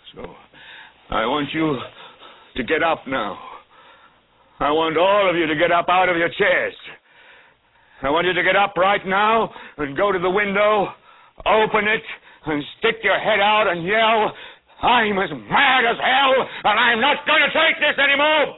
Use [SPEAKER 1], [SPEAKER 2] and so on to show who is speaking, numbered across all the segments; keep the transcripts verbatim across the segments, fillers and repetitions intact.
[SPEAKER 1] So I want you to get up now. I want all of you to get up out of your chairs. I want you to get up right now and go to the window, open it, and stick your head out and yell, I'm as mad as hell, and I'm not going to take this anymore!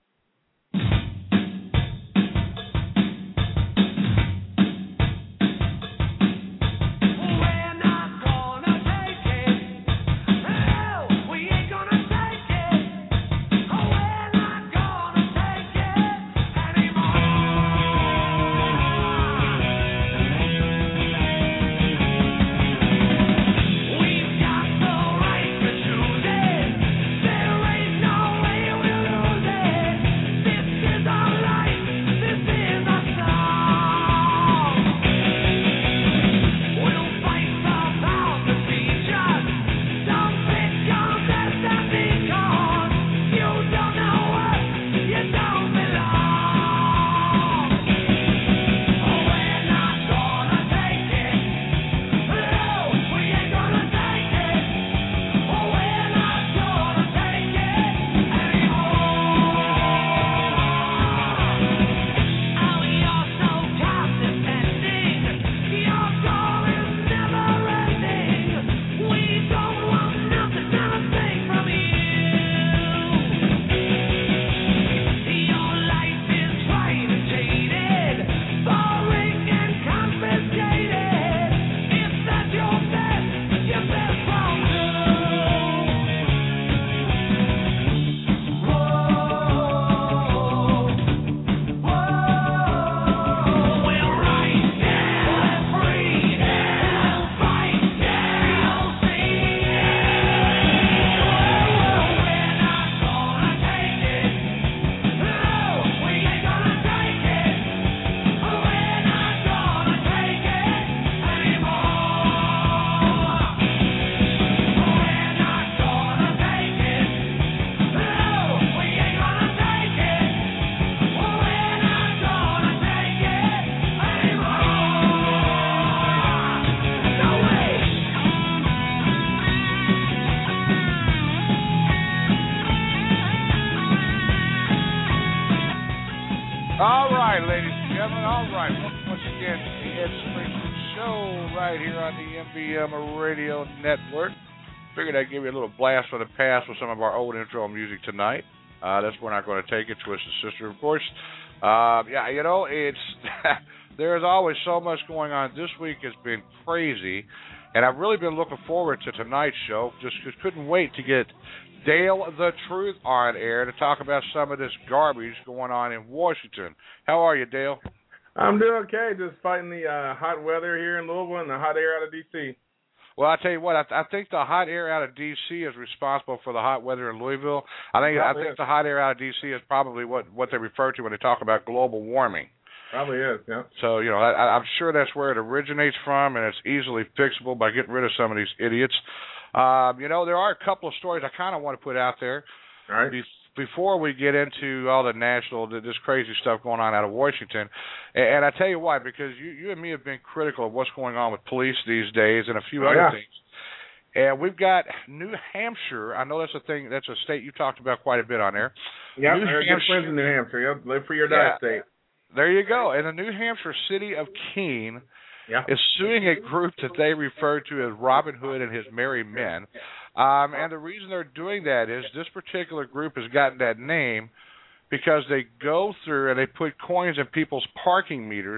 [SPEAKER 2] All right, ladies and gentlemen, all right. Welcome once again to the Ed Springsteen Show right here on the M B M Radio Network. Figured I'd give you a little blast from the past with some of our old intro music tonight. Uh, that's We're Not Going to Take It, Twisted Sister, of course. Uh, yeah, you know, it's there's always so much going on. This week has been crazy, and I've really been looking forward to tonight's show. Just, just couldn't wait to get Dale the Truth on air to talk about some of this garbage going on in Washington. How are you, Dale?
[SPEAKER 3] I'm doing okay, just fighting the uh, hot weather here in Louisville and the hot air out of D C
[SPEAKER 2] Well, I tell you what, I, th- I think the hot air out of D C is responsible for the hot weather in Louisville. I think
[SPEAKER 3] Probably
[SPEAKER 2] I think
[SPEAKER 3] is.
[SPEAKER 2] the hot air out of D C is probably what, what they refer to when they talk about global warming.
[SPEAKER 3] Probably is, yeah.
[SPEAKER 2] So, you know, I, I'm sure that's where it originates from, and it's easily fixable by getting rid of some of these idiots. Um, you know, there are a couple of stories I kind of want to put out there.
[SPEAKER 3] All right.
[SPEAKER 2] Be- before we get into all the national, this crazy stuff going on out of Washington. And, and I tell you why, because you, you and me have been critical of what's going on with police these days and a few
[SPEAKER 3] Oh,
[SPEAKER 2] other
[SPEAKER 3] yeah.
[SPEAKER 2] things. And we've got New Hampshire. I know that's a thing, that's a state you talked about quite a bit on there.
[SPEAKER 3] Yeah,
[SPEAKER 2] New
[SPEAKER 3] I good
[SPEAKER 2] Hampshire-
[SPEAKER 3] friends in New Hampshire. Yep, live for your
[SPEAKER 2] Yeah.
[SPEAKER 3] diet state.
[SPEAKER 2] There you go. And the New Hampshire city of Keene
[SPEAKER 3] Yeah.
[SPEAKER 2] is suing a group that they refer to as Robin Hood and his Merry Men. Um, and the reason they're doing that is this particular group has gotten that name because they go through and they put coins in people's parking meters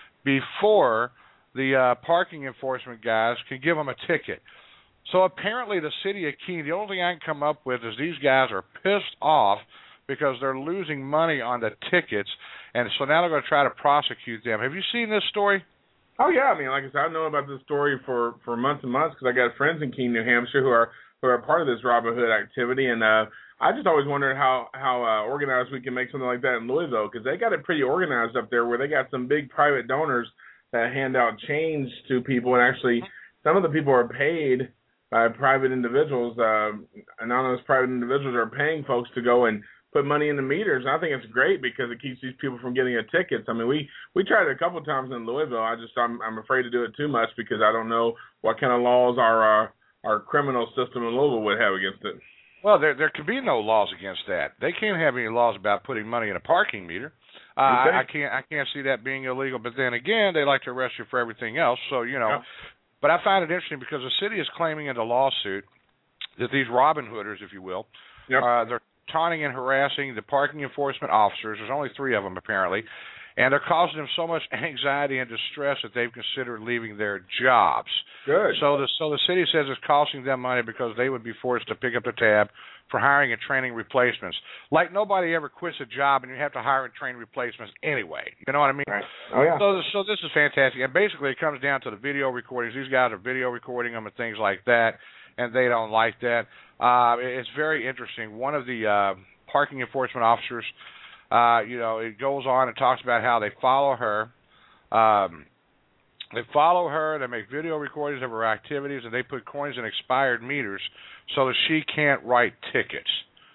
[SPEAKER 2] before the uh, parking enforcement guys can give them a ticket. So apparently the city of Keene, the only thing I can come up with is these guys are pissed off because they're losing money on the tickets, and so now they're going to try to prosecute them. Have you seen this story?
[SPEAKER 3] Oh, yeah. I mean, like I said, I've known about this story for, for months and months because I got friends in Keene, New Hampshire who are who are part of this Robin Hood activity. And uh, I just always wondered how, how uh, organized we can make something like that in Louisville because they got it pretty organized up there where they got some big private donors that hand out change to people. And actually, some of the people are paid by private individuals. Uh, anonymous private individuals are paying folks to go and put money in the meters. And I think it's great because it keeps these people from getting a tickets. I mean, we, we tried it a couple of times in Louisville. I just I'm I'm afraid to do it too much because I don't know what kind of laws our uh, our criminal system in Louisville would have against it.
[SPEAKER 2] Well, there there can be no laws against that. They can't have any laws about putting money in a parking meter. Uh,
[SPEAKER 3] okay.
[SPEAKER 2] I, I can't I can't see that being illegal. But then again, they like to arrest you for everything else. So you know.
[SPEAKER 3] Yeah.
[SPEAKER 2] But I find it interesting because the city is claiming in the lawsuit that these Robin Hooders, if you will,
[SPEAKER 3] yep.
[SPEAKER 2] uh, they're taunting and harassing the parking enforcement officers. There's only three of them apparently, and they're causing them so much anxiety and distress that they've considered leaving their jobs.
[SPEAKER 3] Good.
[SPEAKER 2] So the so the city says it's costing them money because they would be forced to pick up the tab for hiring and training replacements. Like nobody ever quits a job and you have to hire and train replacements anyway. You know what I mean?
[SPEAKER 3] Right. Oh yeah.
[SPEAKER 2] So so this is fantastic, and basically it comes down to the video recordings. These guys are video recording them and things like that, and they don't like that. Uh, it's very interesting. One of the uh, parking enforcement officers, uh, you know, it goes on and talks about how they follow her. Um, they follow her, they make video recordings of her activities, and they put coins in expired meters so that she can't write tickets.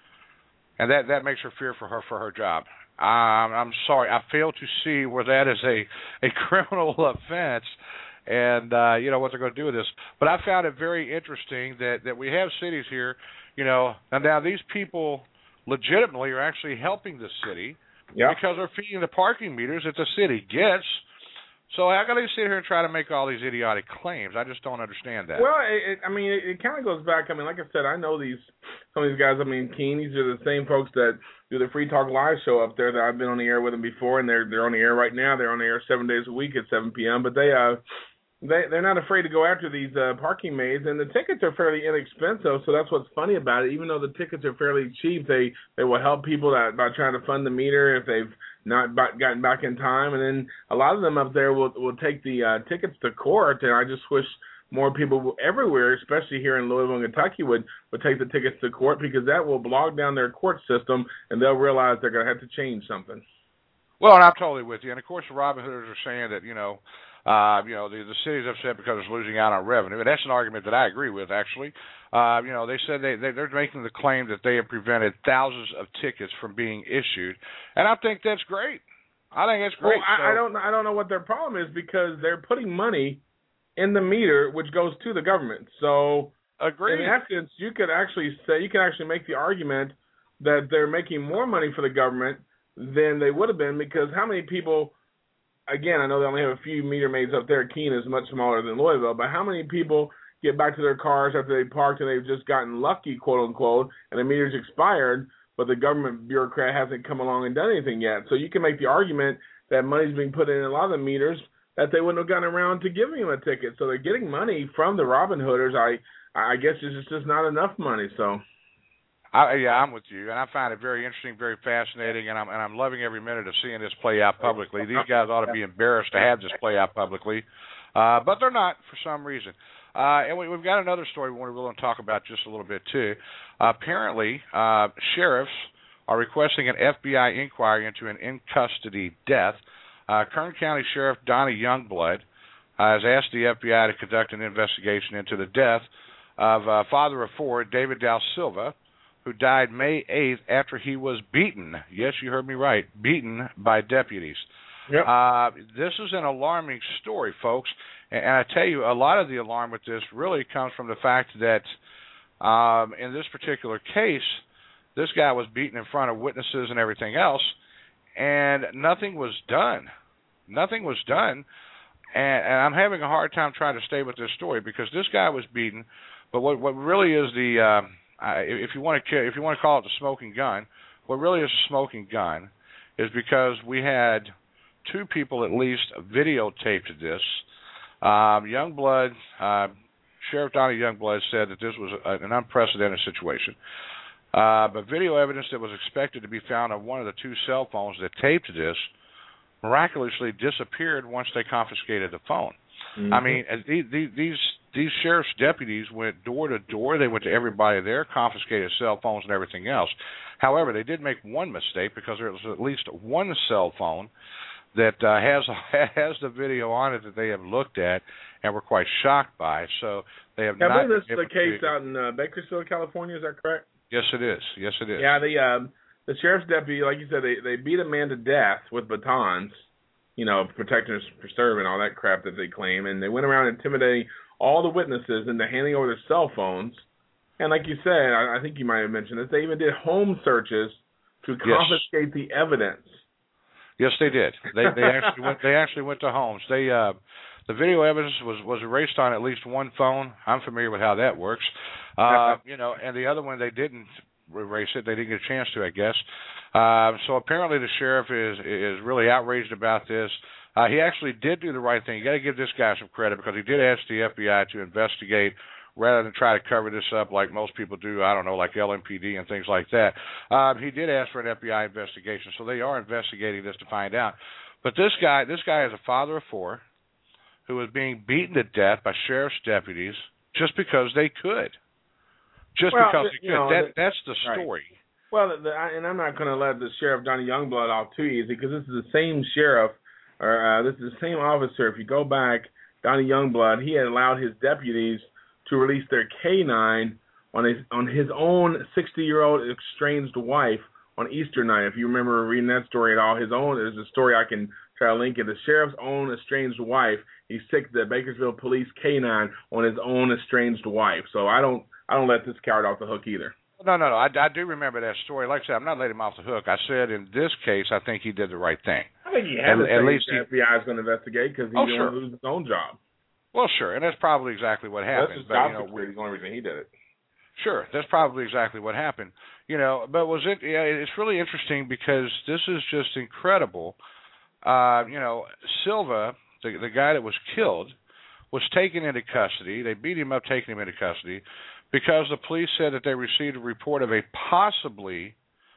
[SPEAKER 2] And that, that makes her fear for her for her job. Um, I'm sorry, I fail to see where that is a, a criminal offense and, uh, you know, what they're going to do with this. But I found it very interesting that, that we have cities here, you know, and now these people legitimately are actually helping the city
[SPEAKER 3] yep.
[SPEAKER 2] because they're feeding the parking meters that the city gets. So how can they sit here and try to make all these idiotic claims? I just don't understand that.
[SPEAKER 3] Well, it, it, I mean, it, it kind of goes back. I mean, like I said, I know these some of these guys. I mean, Keen, these are the same folks that do the Free Talk Live show up there that I've been on the air with them before, and they're they're on the air right now. They're on the air seven days a week at seven p.m. But they uh they they're not afraid to go after these uh, parking maids, and the tickets are fairly inexpensive. So that's what's funny about it. Even though the tickets are fairly cheap, they they will help people that by trying to fund the meter if they've not gotten back in time, and then a lot of them up there will will take the uh, tickets to court. And I just wish more people everywhere, especially here in Louisville and Kentucky, would would take the tickets to court, because that will bog down their court system, and they'll realize they're going to have to change something.
[SPEAKER 2] Well, and I'm totally with you. And of course, the Robin Hooders are saying that you know, uh, you know, the the city's upset because it's losing out on revenue, and that's an argument that I agree with actually. Uh, you know, they said they, they, they're making the claim that they have prevented thousands of tickets from being issued, and I think that's great. I think that's great.
[SPEAKER 3] Well, I,
[SPEAKER 2] so,
[SPEAKER 3] I don't I don't know what their problem is, because they're putting money in the meter, which goes to the government. So,
[SPEAKER 2] agreed.
[SPEAKER 3] in essence, you could actually say you can actually make the argument that they're making more money for the government than they would have been, because how many people? Again, I know they only have a few meter maids up there. Keene is much smaller than Louisville, but how many people get back to their cars after they parked and they've just gotten lucky, quote unquote, and the meter's expired, but the government bureaucrat hasn't come along and done anything yet? So you can make the argument that money's being put in a lot of the meters that they wouldn't have gotten around to giving them a ticket. So they're getting money from the Robin Hooders. I I guess it's just not enough money. So.
[SPEAKER 2] I, yeah, I'm with you, and I find it very interesting, very fascinating, and I'm and I'm loving every minute of seeing this play out publicly. These guys ought to be embarrassed to have this play out publicly, uh, but they're not for some reason. Uh, and we, we've got another story we want to talk about just a little bit too. Uh, apparently, uh, sheriffs are requesting an F B I inquiry into an in-custody death. Uh, Kern County Sheriff Donnie Youngblood uh, has asked the F B I to conduct an investigation into the death of uh, father of four, David Dal Silva, who died May eighth after he was beaten. Yes, you heard me right, beaten by deputies.
[SPEAKER 3] Yep.
[SPEAKER 2] Uh, this is an alarming story, folks. And, and I tell you, a lot of the alarm with this really comes from the fact that um, in this particular case, this guy was beaten in front of witnesses and everything else, and nothing was done. Nothing was done. And, and I'm having a hard time trying to stay with this story, because this guy was beaten, but what, what really is the... Uh, Uh, if you want to, if you want to call it the smoking gun, what really is a smoking gun is because we had two people at least videotaped this. Um, Youngblood, uh, Sheriff Donnie Youngblood said that this was a, an unprecedented situation. Uh, but video evidence that was expected to be found on one of the two cell phones that taped this miraculously disappeared once they confiscated the phone. Mm-hmm. I mean, these, these these sheriff's deputies went door to door. They went to everybody there, confiscated cell phones and everything else. However, they did make one mistake, because there was at least one cell phone that uh, has has the video on it that they have looked at and were quite shocked by. So they have
[SPEAKER 3] I
[SPEAKER 2] not.
[SPEAKER 3] I believe this is the case to, out in uh, Bakersfield, California. Is that correct?
[SPEAKER 2] Yes, it is. Yes, it is.
[SPEAKER 3] Yeah, the um, the sheriff's deputy, like you said, they they beat a man to death with batons. You know, protect and preserve and all that crap that they claim. And they went around intimidating all the witnesses into handing over their cell phones. And like you said, I, I think you might have mentioned this, they even did home searches to confiscate yes. the evidence.
[SPEAKER 2] Yes, they did. They they actually went they actually went to homes. They uh, the video evidence was, was erased on at least one phone. I'm familiar with how that works. Uh, you know, and the other one they didn't erase it. They didn't get a chance to, I guess. Uh, so apparently the sheriff is is really outraged about this. Uh, he actually did do the right thing. You got to give this guy some credit because he did ask the F B I to investigate rather than try to cover this up like most people do. I don't know, like L M P D and things like that. Um, he did ask for an F B I investigation, so they are investigating this to find out. But this guy, this guy is a father of four who was being beaten to death by sheriff's deputies just because they could. Just
[SPEAKER 3] well,
[SPEAKER 2] because they could.
[SPEAKER 3] Know,
[SPEAKER 2] that, that's the story.
[SPEAKER 3] Right. Well, the, and I'm not going to let the sheriff Johnny Youngblood off too easy because this is the same sheriff, or uh, this is the same officer. If you go back, Johnny Youngblood, he had allowed his deputies to release their K nine on his on his own sixty-year-old estranged wife on Easter night. If you remember reading that story at all, his own is a story I can try to link it. The sheriff's own estranged wife, he sicked the Bakersfield Police K nine on his own estranged wife. So I don't I don't let this coward off the hook either.
[SPEAKER 2] No, no, no. I, I do remember that story. Like I said, I'm not letting him off the hook. I said in this case, I think he did the right thing.
[SPEAKER 3] I think he had to at least the F B I is going to investigate because he
[SPEAKER 2] oh,
[SPEAKER 3] didn't
[SPEAKER 2] sure.
[SPEAKER 3] want to lose his own job.
[SPEAKER 2] Well, sure, and that's probably exactly what happened.
[SPEAKER 3] That's his
[SPEAKER 2] but,
[SPEAKER 3] job
[SPEAKER 2] you know,
[SPEAKER 3] security. The only reason he did it.
[SPEAKER 2] Sure, that's probably exactly what happened. You know, but was it? Yeah, it's really interesting because this is just incredible. Uh, you know, Silva, the the guy that was killed, was taken into custody. They beat him up, taking him into custody, because the police said that they received a report of a possibly,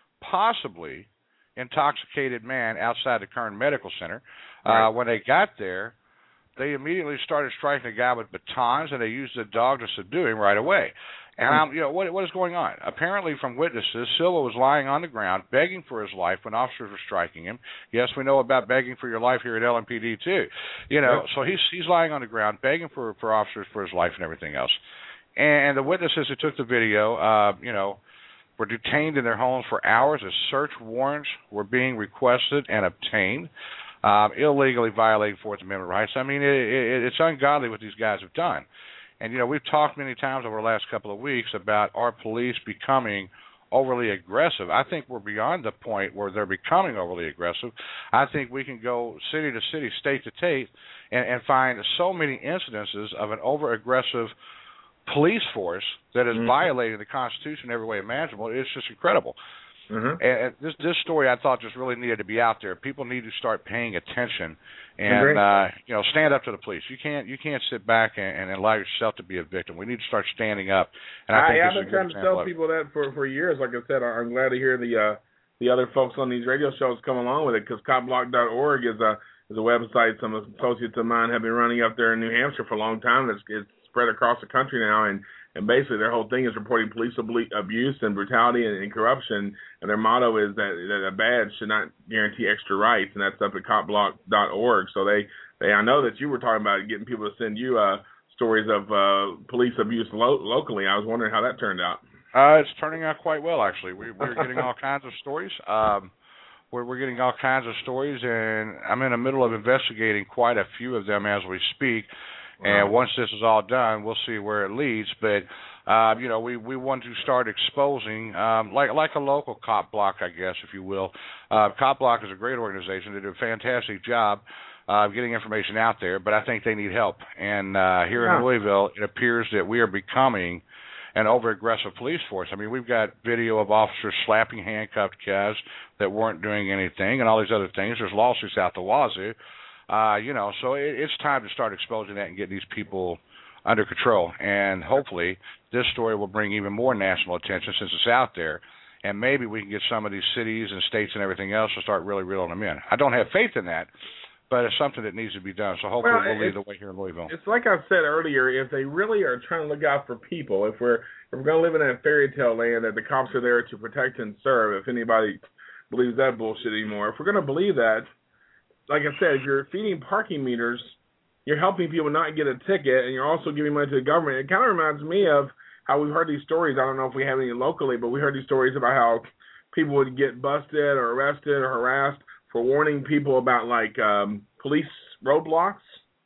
[SPEAKER 2] possibly intoxicated man outside the Kern Medical Center.
[SPEAKER 3] Right.
[SPEAKER 2] Uh, when they got there, they immediately started striking the guy with batons, and they used the dog to subdue him right away. And I'm, you know, what what is going on? Apparently, from witnesses, Silva was lying on the ground, begging for his life when officers were striking him. Yes, we know about begging for your life here at L M P D too. You know,
[SPEAKER 3] yeah.
[SPEAKER 2] so he's he's lying on the ground, begging for for officers for his life and everything else. And the witnesses who took the video, uh, you know, were detained in their homes for hours as search warrants were being requested and obtained, um, illegally violating Fourth Amendment rights. I mean, it, it, it's ungodly what these guys have done. And, you know, we've talked many times over the last couple of weeks about our police becoming overly aggressive. I think we're beyond the point where they're becoming overly aggressive. I think we can go city to city, state to state, and, and find so many incidences of an over-aggressive police force that is mm-hmm. violating the Constitution in every way imaginable. It's just incredible.
[SPEAKER 3] Mm-hmm.
[SPEAKER 2] And this this story, I thought, just really needed to be out there. People need to start paying attention and uh, you know, stand up to the police. You can't you can't sit back and, and allow yourself to be a victim. We need to start standing up. And I think
[SPEAKER 3] I,
[SPEAKER 2] this
[SPEAKER 3] I've
[SPEAKER 2] is
[SPEAKER 3] been
[SPEAKER 2] a
[SPEAKER 3] trying to tell people that for, for years. Like I said, I'm glad to hear the uh, the other folks on these radio shows come along with it, because cop block dot org is a is a website some associates of mine have been running up there in New Hampshire for a long time. It's, it's spread across the country now, and And basically their whole thing is reporting police abuse and brutality and, and corruption. And their motto is that, that a badge should not guarantee extra rights, and that's up at cop block dot org. So they, they I know that you were talking about getting people to send you uh, stories of uh, police abuse lo- locally. I was wondering how that turned out.
[SPEAKER 2] Uh, it's turning out quite well, actually. We, we're getting all kinds of stories. Um, we're, we're getting all kinds of stories, and I'm in the middle of investigating quite a few of them as we speak. And once this is all done, we'll see where it leads. But, uh, you know, we, we want to start exposing, um, like like a local cop block, I guess, if you will. Uh, Cop Block is a great organization. They do a fantastic job uh, getting information out there, but I think they need help. And uh, here
[SPEAKER 3] yeah.
[SPEAKER 2] in Louisville, it appears that we are becoming an over-aggressive police force. I mean, we've got video of officers slapping handcuffed guys that weren't doing anything and all these other things. There's lawsuits out the wazoo. Uh, you know, so it, it's time to start exposing that and get these people under control. And hopefully this story will bring even more national attention since it's out there. And maybe we can get some of these cities and states and everything else to start really reeling them in. I don't have faith in that, but it's something that needs to be done. So hopefully well, we'll lead the way here in Louisville.
[SPEAKER 3] It's like I said earlier, if they really are trying to look out for people, if we're if we're going to live in that fairy tale land that the cops are there to protect and serve, if anybody believes that bullshit anymore, if we're going to believe that, like I said, if you're feeding parking meters, you're helping people not get a ticket, and you're also giving money to the government. It kind of reminds me of how we've heard these stories. I don't know if we have any locally, but we heard these stories about how people would get busted or arrested or harassed for warning people about, like, um, police roadblocks.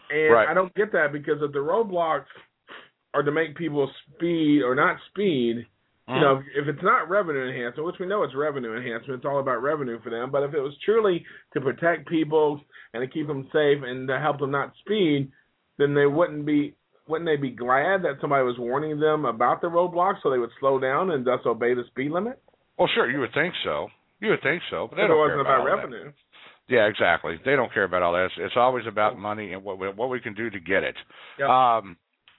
[SPEAKER 3] And
[SPEAKER 2] right.
[SPEAKER 3] I don't get that because if the roadblocks are to make people speed or not speed, mm-hmm. you know, if, if it's not revenue enhancement, which we know it's revenue enhancement, it's all about revenue for them. But if it was truly to protect people and to keep them safe and to help them not speed, then they wouldn't be. Wouldn't they be glad that somebody was warning them about the roadblocks so they would slow down and thus obey the speed limit?
[SPEAKER 2] Well, sure, you would think so. You would think so, but they
[SPEAKER 3] if
[SPEAKER 2] don't
[SPEAKER 3] it wasn't
[SPEAKER 2] care about,
[SPEAKER 3] about
[SPEAKER 2] all
[SPEAKER 3] revenue.
[SPEAKER 2] That. Yeah, exactly. They don't care about all that. It's, it's always about money and what we, what we can do to get it.
[SPEAKER 3] Yep.
[SPEAKER 2] Um,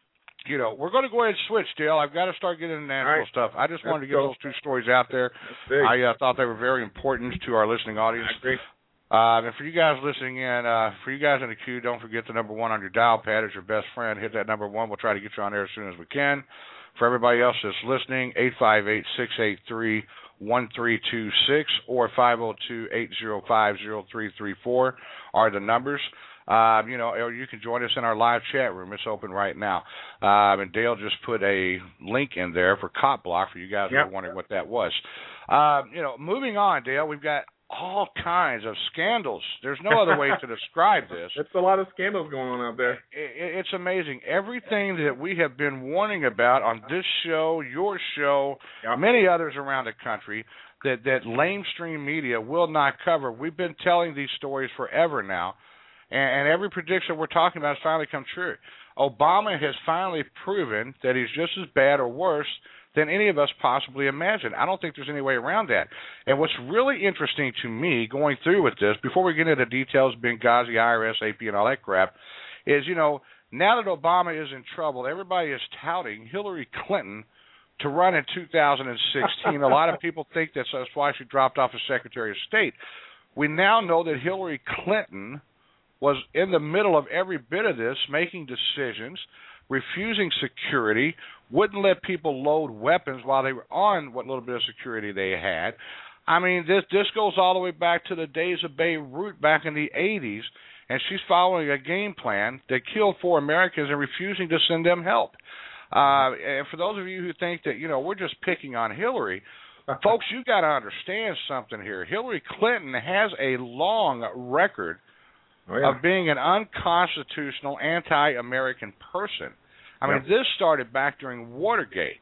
[SPEAKER 2] you know, we're going to go ahead and switch, Dale. I've got to start getting into natural
[SPEAKER 3] right.
[SPEAKER 2] stuff. I just
[SPEAKER 3] Let's
[SPEAKER 2] wanted to get
[SPEAKER 3] go.
[SPEAKER 2] those two stories out there. I uh, thought they were very important to our listening audience.
[SPEAKER 3] I agree.
[SPEAKER 2] Uh, and for you guys listening in, uh, for you guys in the queue, don't forget the number one on your dial pad is your best friend. Hit that number one. We'll try to get you on there as soon as we can. For everybody else that's listening, eight five eight, six eight three, one three two six or five oh two, eight oh five, oh three three four are the numbers. Uh, you know, or you can join us in our live chat room. It's open right now. Uh, and Dale just put a link in there for Cop Block for you guys
[SPEAKER 3] yep.
[SPEAKER 2] who are wondering what that was. Uh, you know, moving on, Dale, we've got all kinds of scandals. There's no other way to describe this.
[SPEAKER 3] It's a lot of scandals going on out there.
[SPEAKER 2] It, it's amazing. Everything that we have been warning about on this show, your show, yep. many others around the country, that, that lamestream media will not cover. We've been telling these stories forever now, and, and every prediction we're talking about has finally come true. Obama has finally proven that he's just as bad or worse than any of us possibly imagined. I don't think there's any way around that. And what's really interesting to me going through with this, before we get into the details, Benghazi, I R S, A P, and all that crap, is, you know, now that Obama is in trouble, everybody is touting Hillary Clinton to run in two thousand sixteen. A lot of people think that's, that's why she dropped off as Secretary of State. We now know that Hillary Clinton was in the middle of every bit of this, making decisions, refusing security, wouldn't let people load weapons while they were on what little bit of security they had. I mean, this this goes all the way back to the days of Beirut back in the eighties, and she's following a game plan that killed four Americans and refusing to send them help. Uh, and for those of you who think that, you know, we're just picking on Hillary, folks, you got to understand something here. Hillary Clinton has a long record oh, yeah. of being an unconstitutional, anti-American person. I mean, yep. this started back during Watergate.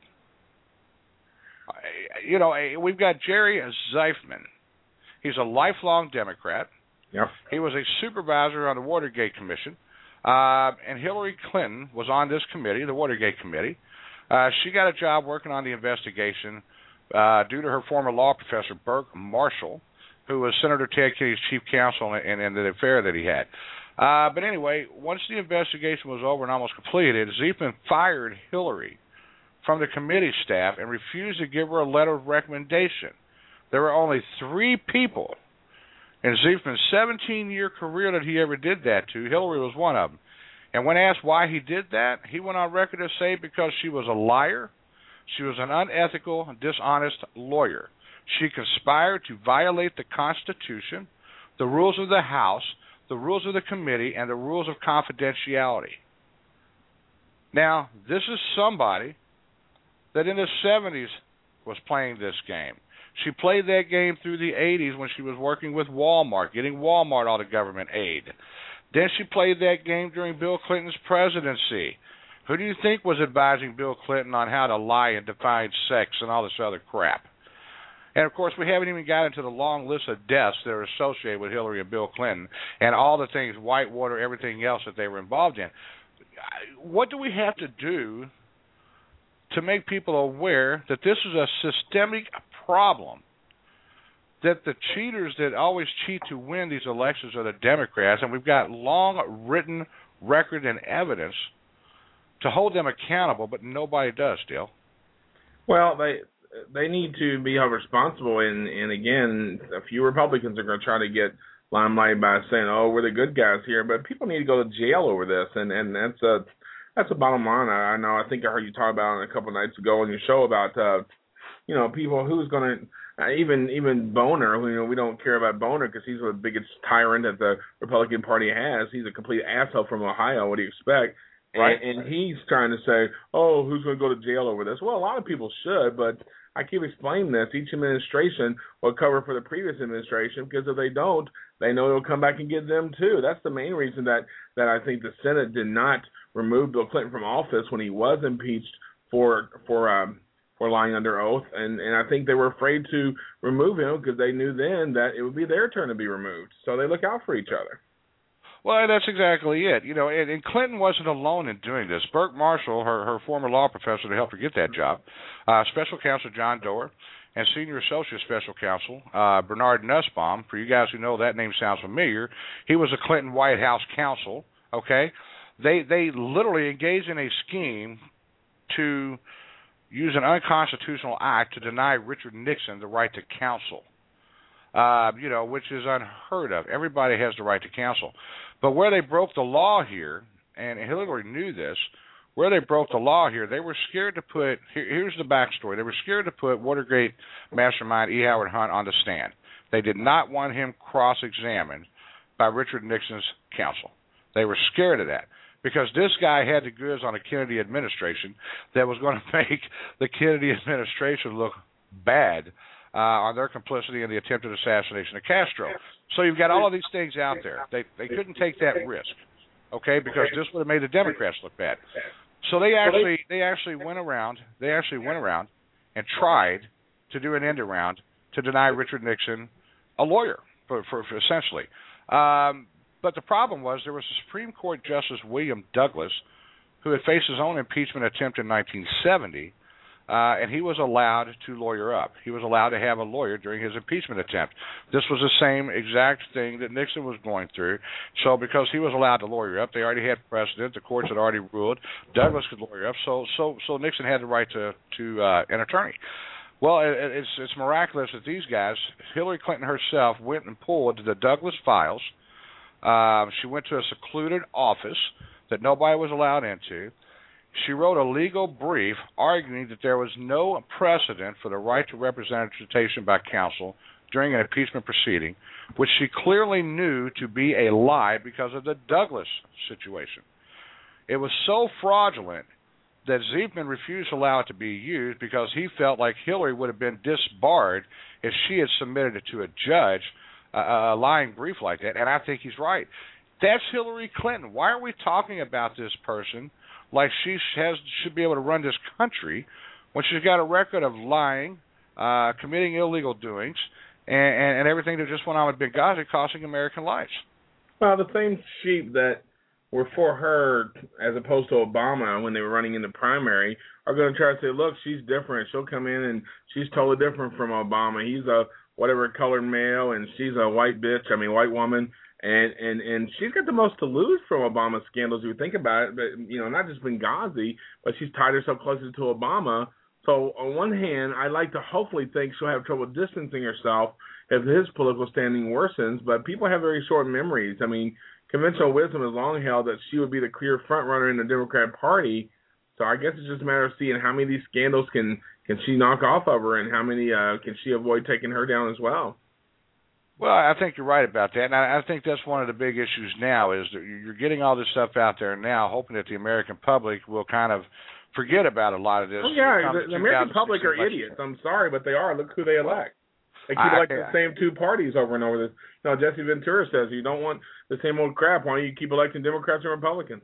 [SPEAKER 2] You know, we've got Jerry Zeifman. He's a lifelong Democrat.
[SPEAKER 3] Yep.
[SPEAKER 2] He was a supervisor on the Watergate Commission. Uh, and Hillary Clinton was on this committee, the Watergate Committee. Uh, she got a job working on the investigation uh, due to her former law professor, Burke Marshall, who was Senator Ted Kennedy's chief counsel in, in the affair that he had. Uh, but anyway, once the investigation was over and almost completed, Zeifman fired Hillary from the committee staff and refused to give her a letter of recommendation. There were only three people in Zeifman's seventeen-year career that he ever did that to. Hillary was one of them. And when asked why he did that, he went on record to say because she was a liar, she was an unethical, dishonest lawyer. She conspired to violate the Constitution, the rules of the House, the rules of the committee, and the rules of confidentiality. Now, this is somebody that in the seventies was playing this game. She played that game through the eighties when she was working with Walmart, getting Walmart all the government aid. Then she played that game during Bill Clinton's presidency. Who do you think was advising Bill Clinton on how to lie and define sex and all this other crap? And, of course, we haven't even got into the long list of deaths that are associated with Hillary and Bill Clinton and all the things, Whitewater, everything else that they were involved in. What do we have to do to make people aware that this is a systemic problem, that the cheaters that always cheat to win these elections are the Democrats, and we've got long written record and evidence to hold them accountable, but nobody does, Dale?
[SPEAKER 3] Well, they they need to be held responsible, and, and again, a few Republicans are going to try to get limelight by saying, oh, we're the good guys here, but people need to go to jail over this, and, and that's a that's a bottom line. I, I know, I think I heard you talk about it a couple of nights ago on your show about, uh, you know, people who's going to, uh, even even Boner, who, you know, we don't care about Boner because he's the biggest tyrant that the Republican Party has. He's a complete asshole from Ohio. What do you expect?
[SPEAKER 2] Right.
[SPEAKER 3] And, and he's trying to say, oh, who's going to go to jail over this? Well, a lot of people should, but I keep explaining this. Each administration will cover for the previous administration, because if they don't, they know it'll come back and get them too. That's the main reason that, that I think the Senate did not remove Bill Clinton from office when he was impeached for for um, for lying under oath. And, and I think they were afraid to remove him because they knew then that it would be their turn to be removed. So they look out for each other.
[SPEAKER 2] Well, that's exactly it. You know, and, and Clinton wasn't alone in doing this. Burke Marshall, her, her former law professor to help her get that job, uh, Special Counsel John Doerr, and Senior Associate Special Counsel uh, Bernard Nussbaum. For you guys who know, that name sounds familiar. He was a Clinton White House counsel. Okay, they they literally engaged in a scheme to use an unconstitutional act to deny Richard Nixon the right to counsel. Uh, you know, which is unheard of. Everybody has the right to counsel. But where they broke the law here, and Hillary knew this, where they broke the law here, they were scared to put, here, here's the backstory, they were scared to put Watergate mastermind E. Howard Hunt on the stand. They did not want him cross-examined by Richard Nixon's counsel. They were scared of that, because this guy had the goods on the Kennedy administration that was going to make the Kennedy administration look bad Uh, on their complicity in the attempted assassination of Castro. So you've got all of these things out there. They they couldn't take that risk, okay, because this would have made the Democrats look bad. So they actually they actually went around they actually went around and tried to do an end around to deny Richard Nixon a lawyer, for, for, for essentially. Um, but the problem was there was a Supreme Court Justice William Douglas who had faced his own impeachment attempt in nineteen seventy. Uh, and he was allowed to lawyer up. He was allowed to have a lawyer during his impeachment attempt. This was the same exact thing that Nixon was going through. So because he was allowed to lawyer up, they already had precedent. The courts had already ruled. Douglas could lawyer up. So so so Nixon had the right to to uh, an attorney. Well, it, it's it's miraculous that these guys, Hillary Clinton herself, went and pulled the Douglas files. Uh, she went to a secluded office that nobody was allowed into. She wrote a legal brief arguing that there was no precedent for the right to representation by counsel during an impeachment proceeding, which she clearly knew to be a lie because of the Douglas situation. It was so fraudulent that Ziefman refused to allow it to be used because he felt like Hillary would have been disbarred if she had submitted it to a judge, uh, a lying brief like that, and I think he's right. That's Hillary Clinton. Why are we talking about this person like she has should be able to run this country when she's got a record of lying, uh, committing illegal doings, and, and, and everything that just went on with Benghazi costing American lives?
[SPEAKER 3] Well, the same sheep that were for her as opposed to Obama when they were running in the primary are going to try to say, look, she's different. She'll come in and she's totally different from Obama. He's a whatever colored male and she's a white bitch, I mean white woman. And, and and she's got the most to lose from Obama's scandals, if you think about it. But, you know, not just Benghazi, but she's tied herself closer to Obama. So on one hand, I like to hopefully think she'll have trouble distancing herself if his political standing worsens. But people have very short memories. I mean, conventional wisdom has long held that she would be the clear front runner in the Democrat Party. So I guess it's just a matter of seeing how many of these scandals can, can she knock off of her and how many uh, can she avoid taking her down as well.
[SPEAKER 2] Well, I think you're right about that, and I think that's one of the big issues now is that you're getting all this stuff out there now, hoping that the American public will kind of forget about a lot of this.
[SPEAKER 3] Oh, yeah, the, the American public are election. idiots. I'm sorry, but they are. Look who they elect. They keep I, electing I, the same two parties over and over. This. You know, Jesse Ventura says you don't want the same old crap. Why don't you keep electing Democrats and Republicans?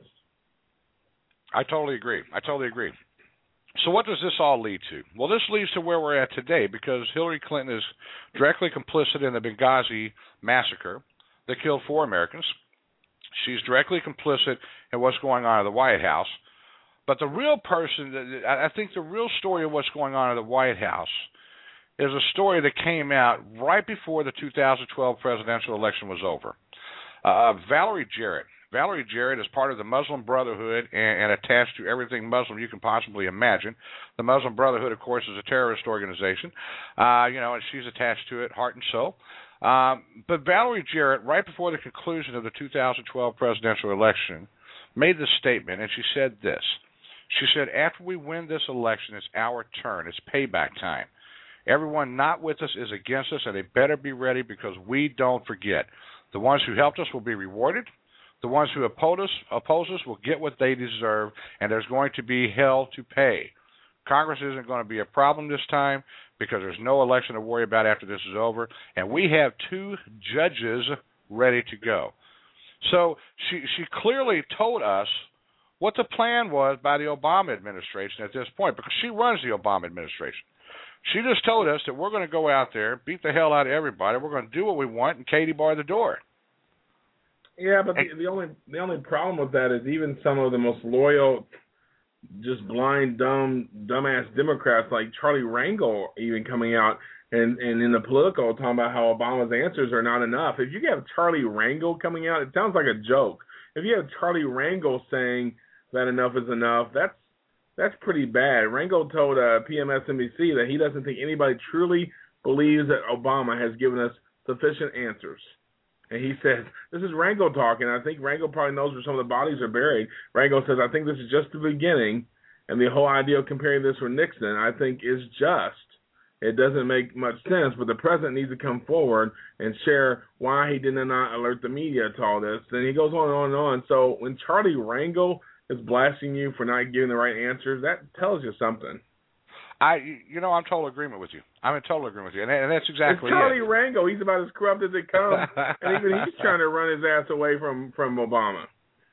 [SPEAKER 2] I totally agree. I totally agree. So what does this all lead to? Well, this leads to where we're at today because Hillary Clinton is directly complicit in the Benghazi massacre that killed four Americans. She's directly complicit in what's going on in the White House. But the real person, I think the real story of what's going on in the White House is a story that came out right before the two thousand twelve presidential election was over. Uh, Valerie Jarrett. Valerie Jarrett is part of the Muslim Brotherhood and, and attached to everything Muslim you can possibly imagine. The Muslim Brotherhood, of course, is a terrorist organization, uh, you know, and she's attached to it heart and soul. Um, but Valerie Jarrett, right before the conclusion of the two thousand twelve presidential election, made this statement, and she said this. She said, after we win this election, it's our turn. It's payback time. Everyone not with us is against us, and they better be ready because we don't forget. The ones who helped us will be rewarded. The ones who oppose us, oppose us will get what they deserve, and there's going to be hell to pay. Congress isn't going to be a problem this time because there's no election to worry about after this is over, and we have two judges ready to go. So she she clearly told us what the plan was by the Obama administration at this point, because she runs the Obama administration. She just told us that we're going to go out there, beat the hell out of everybody, we're going to do what we want, and Katie bar the door.
[SPEAKER 3] Yeah, but the, the only the only problem with that is even some of the most loyal, just blind, dumb, dumbass Democrats like Charlie Rangel even coming out and, and in the political talking about how Obama's answers are not enough. If you have Charlie Rangel coming out, it sounds like a joke. If you have Charlie Rangel saying that enough is enough, that's that's pretty bad. Rangel told uh, P M S N B C that he doesn't think anybody truly believes that Obama has given us sufficient answers. And he says, this is Rangel talking. I think Rangel probably knows where some of the bodies are buried. Rangel says, I think this is just the beginning, and the whole idea of comparing this with Nixon, I think, is just. It doesn't make much sense, but the president needs to come forward and share why he did not alert the media to all this. And he goes on and on and on. So when Charlie Rangel is blasting you for not giving the right answers, that tells you something.
[SPEAKER 2] I, you know, I'm in total agreement with you. I'm in total agreement with you, and, and that's exactly
[SPEAKER 3] it's Charlie
[SPEAKER 2] it.
[SPEAKER 3] Rangel. He's about as corrupt as it comes, and even he's trying to run his ass away from, from Obama.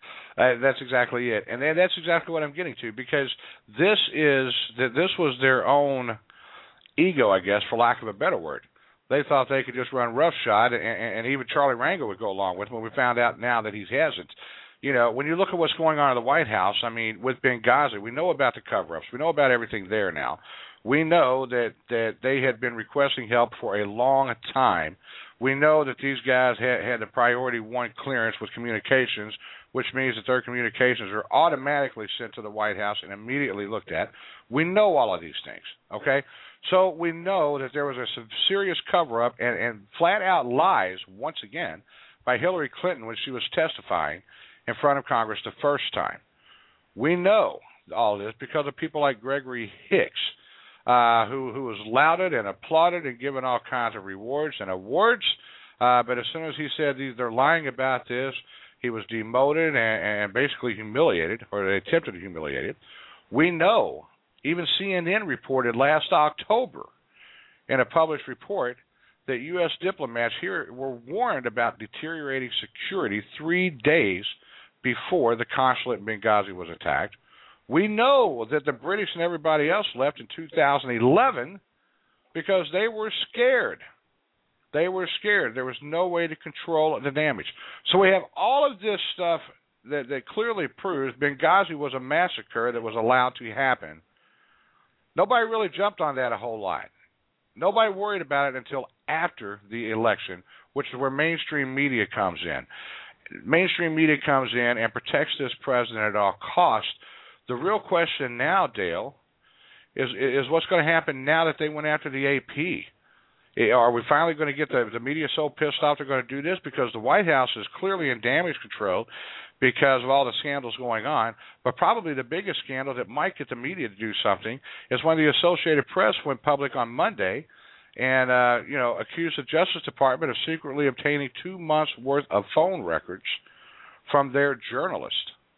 [SPEAKER 2] Uh, that's exactly it, and, and that's exactly what I'm getting to, because this is that this was their own ego, I guess, for lack of a better word. They thought they could just run roughshod, and, and even Charlie Rangel would go along with it, when we found out now that he hasn't. You know, when you look at what's going on in the White House, I mean, with Benghazi, we know about the cover-ups. We know about everything there now. We know that, that they had been requesting help for a long time. We know that these guys had, had the priority one clearance with communications, which means that their communications are automatically sent to the White House and immediately looked at. We know all of these things, okay? So we know that there was a serious cover-up and, and flat-out lies, once again, by Hillary Clinton when she was testifying in front of Congress the first time. We know all this because of people like Gregory Hicks, uh, who, who was lauded and applauded and given all kinds of rewards and awards. Uh, but as soon as he said they're lying about this, he was demoted and, and basically humiliated, or they attempted to humiliate him. We know, even C N N reported last October in a published report, that U S diplomats here were warned about deteriorating security three days before the consulate in Benghazi was attacked. We know that the British and everybody else left in two thousand eleven because they were scared. They were scared. There was no way to control the damage. So we have all of this stuff that, that clearly proves Benghazi was a massacre that was allowed to happen. Nobody really jumped on that a whole lot. Nobody worried about it until after the election, which is where mainstream media comes in. Mainstream media comes in and protects this president at all costs. The real question now, Dale, is is what's going to happen now that they went after the A P? Are we finally going to get the, the media so pissed off they're going to do this? Because the White House is clearly in damage control because of all the scandals going on. But probably the biggest scandal that might get the media to do something is when the Associated Press went public on Monday and, uh, you know, accused the Justice Department of secretly obtaining two months' worth of phone records from their journalist.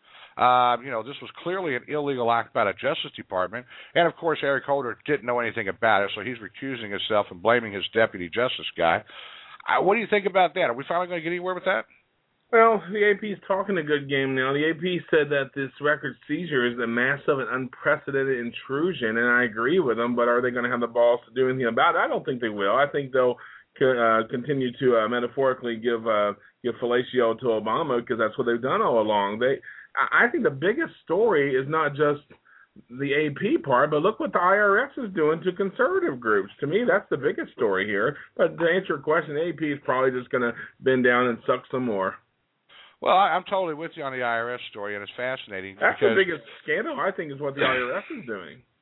[SPEAKER 2] Uh, you know, this was clearly an illegal act by the Justice Department. And, of course, Eric Holder didn't know anything about it, so he's recusing himself and blaming his deputy justice guy. Uh, what do you think about that? Are we finally going to get anywhere with that?
[SPEAKER 3] Well, the A P is talking a good game now. The A P said that this record seizure is a massive and unprecedented intrusion, and I agree with them, but are they going to have the balls to do anything about it? I don't think they will. I think they'll uh, continue to uh, metaphorically give uh, give fellatio to Obama because that's what they've done all along. They, I think the biggest story is not just the A P part, but look what the I R S is doing to conservative groups. To me, that's the biggest story here. But to answer your question, the A P is probably just going to bend down and suck some more.
[SPEAKER 2] Well, I, I'm totally with you on the I R S story, and it's fascinating.
[SPEAKER 3] That's
[SPEAKER 2] because
[SPEAKER 3] the biggest scandal, I think, is what the I R S is doing.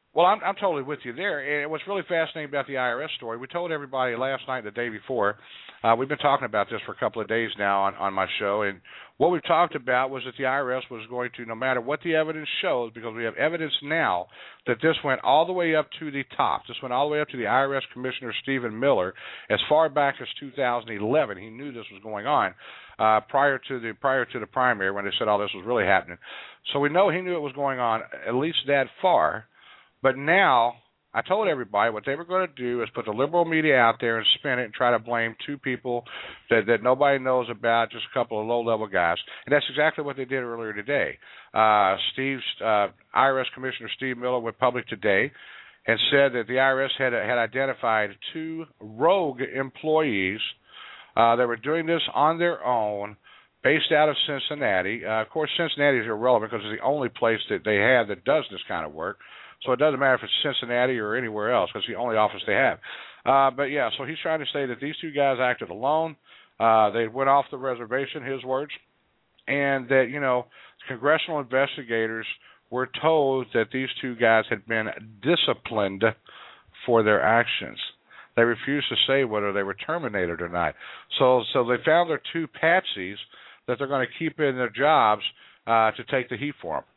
[SPEAKER 2] Well, I'm, I'm totally with you there. And what's really fascinating about the I R S story, we told everybody last night and the day before, uh, we've been talking about this for a couple of days now on, on my show, and what we've talked about was that the I R S was going to, no matter what the evidence shows, because we have evidence now that this went all the way up to the top. This went all the way up to the I R S Commissioner Stephen Miller as far back as two thousand eleven. He knew this was going on uh, prior to the prior to the primary when they said all this was really happening. So we know he knew it was going on at least that far. But now, I told everybody what they were going to do is put the liberal media out there and spin it and try to blame two people that, that nobody knows about, just a couple of low-level guys. And that's exactly what they did earlier today. Uh, Steve's, uh, I R S Commissioner Steve Miller went public today and said that the I R S had, had identified two rogue employees uh, that were doing this on their own, based out of Cincinnati. Uh, of course, Cincinnati is irrelevant because it's the only place that they have that does this kind of work. So it doesn't matter if it's Cincinnati or anywhere else because it's the only office they have. Uh, but, yeah, so he's trying to say that these two guys acted alone. Uh, they went off the reservation, his words, and that, you know, congressional investigators were told that these two guys had been disciplined for their actions. They refused to say whether they were terminated or not. So, so they found their two patsies that they're going to keep in their jobs uh, to take the heat for them.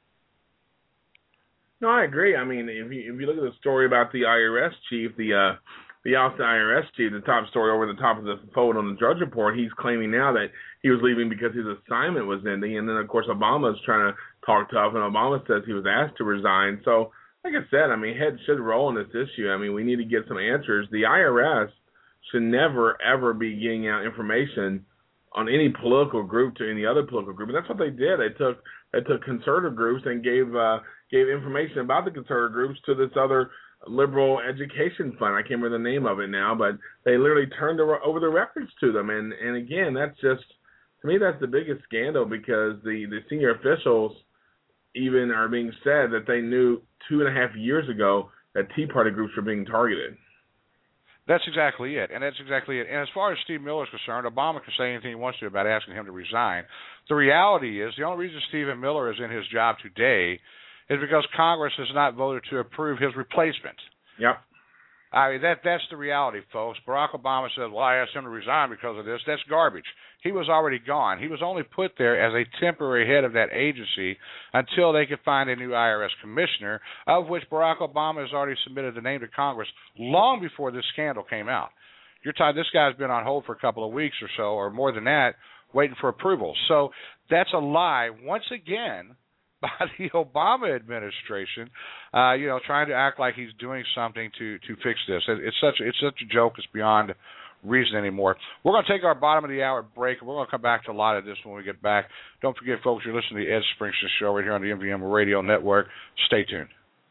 [SPEAKER 3] No, I agree. I mean, if you if you look at the story about the I R S chief, the uh, the Austin I R S chief, the top story over the top of the fold on the Drudge Report, he's claiming now that he was leaving because his assignment was ending, and then of course Obama's trying to talk tough, and Obama says he was asked to resign. So, like I said, I mean, heads should roll on this issue. I mean, we need to get some answers. The I R S should never ever be getting out information on any political group to any other political group, and that's what they did. They took they took conservative groups and gave uh, gave information about the conservative groups to this other liberal education fund. I can't remember the name of it now, but they literally turned over the records to them. And, and again, that's just, to me, that's the biggest scandal because the, the senior officials even are being said that they knew two and a half years ago that Tea Party groups were being targeted.
[SPEAKER 2] That's exactly it, and that's exactly it. And as far as Steve Miller is concerned, Obama can say anything he wants to about asking him to resign. The reality is the only reason Stephen Miller is in his job today is because Congress has not voted to approve his replacement.
[SPEAKER 3] Yep.
[SPEAKER 2] I mean, that that's the reality, folks. Barack Obama says, well, I asked him to resign because of this. That's garbage. He was already gone. He was only put there as a temporary head of that agency until they could find a new I R S commissioner, of which Barack Obama has already submitted the name to Congress long before this scandal came out. You're talking, this guy's been on hold for a couple of weeks or so, or more than that, waiting for approval. So that's a lie, once again, by the Obama administration, uh, you know, trying to act like he's doing something to, to fix this. It's such it's such a joke. It's beyond reason anymore. We're going to take our bottom of the hour break, and we're going to come back to a lot of this when we get back. Don't forget, folks, you're listening to the Ed Springston Show right here on the M V M Radio Network. Stay tuned.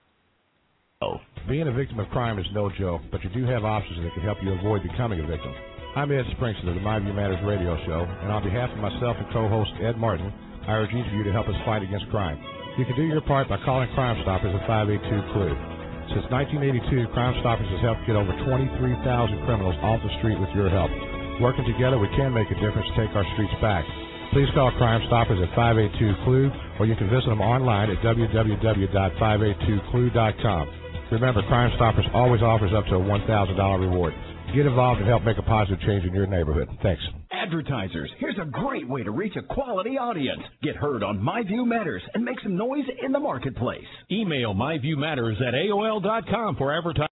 [SPEAKER 4] Oh, being a victim of crime is no joke, but you do have options that can help you avoid becoming a victim. I'm Ed Springston of the My View Matters radio show, and on behalf of myself and co-host Ed Martin, I urge each of you to help us fight against crime. You can do your part by calling Crime Stoppers at five eight two, C L U E. Since nineteen eighty-two, Crime Stoppers has helped get over twenty-three thousand criminals off the street with your help. Working together, we can make a difference to take our streets back. Please call Crime Stoppers at five eight two, C L U E, or you can visit them online at w w w dot five eight two c l u e dot com. Remember, Crime Stoppers always offers up to a one thousand dollars reward. Get involved and help make a positive change in your neighborhood. Thanks.
[SPEAKER 5] Advertisers, here's a great way to reach a quality audience. Get heard on My View Matters and make some noise in the marketplace.
[SPEAKER 6] Email myviewmatters at A O L dot com for advertising.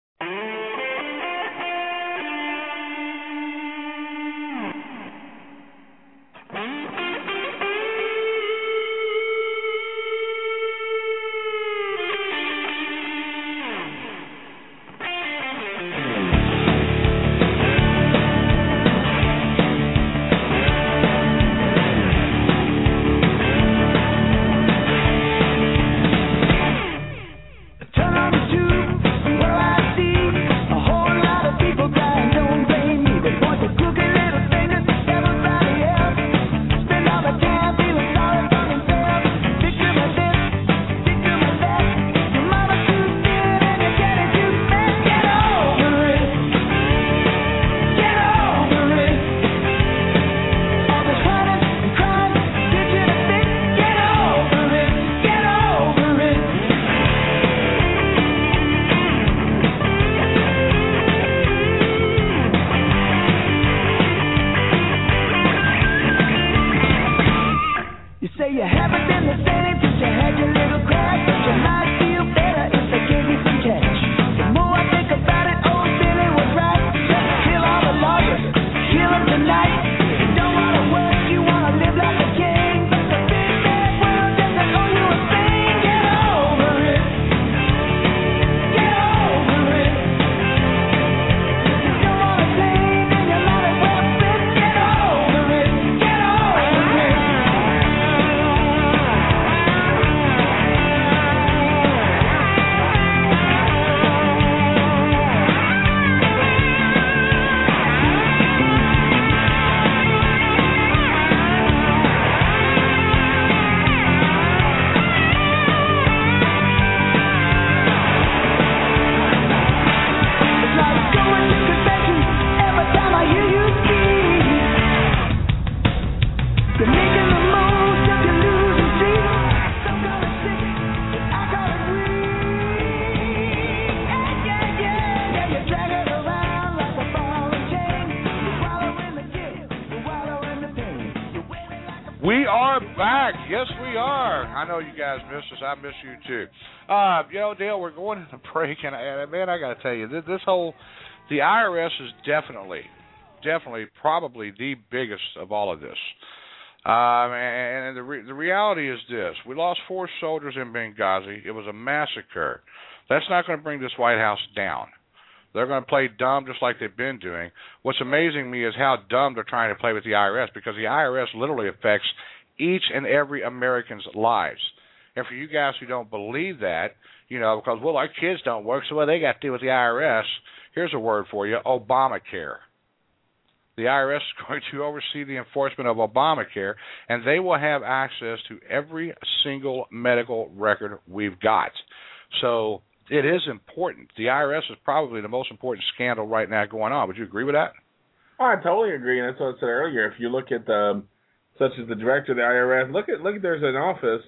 [SPEAKER 7] Turn on the tube, where I see
[SPEAKER 2] We are back. Yes, we are. I know you guys miss us. I miss you too. Uh, you know, Dale, we're going into break, and, and man, I got to tell you, this, this whole the I R S is definitely, definitely, probably the biggest of all of this. Um, and and the re- the reality is this: we lost four soldiers in Benghazi. It was a massacre. That's not going to bring this White House down. They're going to play dumb just like they've been doing. What's amazing me is how dumb they're trying to play with the I R S, because the I R S literally affects each and every American's lives. And for you guys who don't believe that, you know, because, well, our kids don't work, so what they got to do with the I R S, here's a word for you, Obamacare. The I R S is going to oversee the enforcement of Obamacare, and they will have access to every single medical record we've got. So it is important. The I R S is probably the most important scandal right now going on. Would you agree with that?
[SPEAKER 3] Oh, I totally agree, and that's what I said earlier. If you look at the, such as the director of the I R S, look at look at there's an office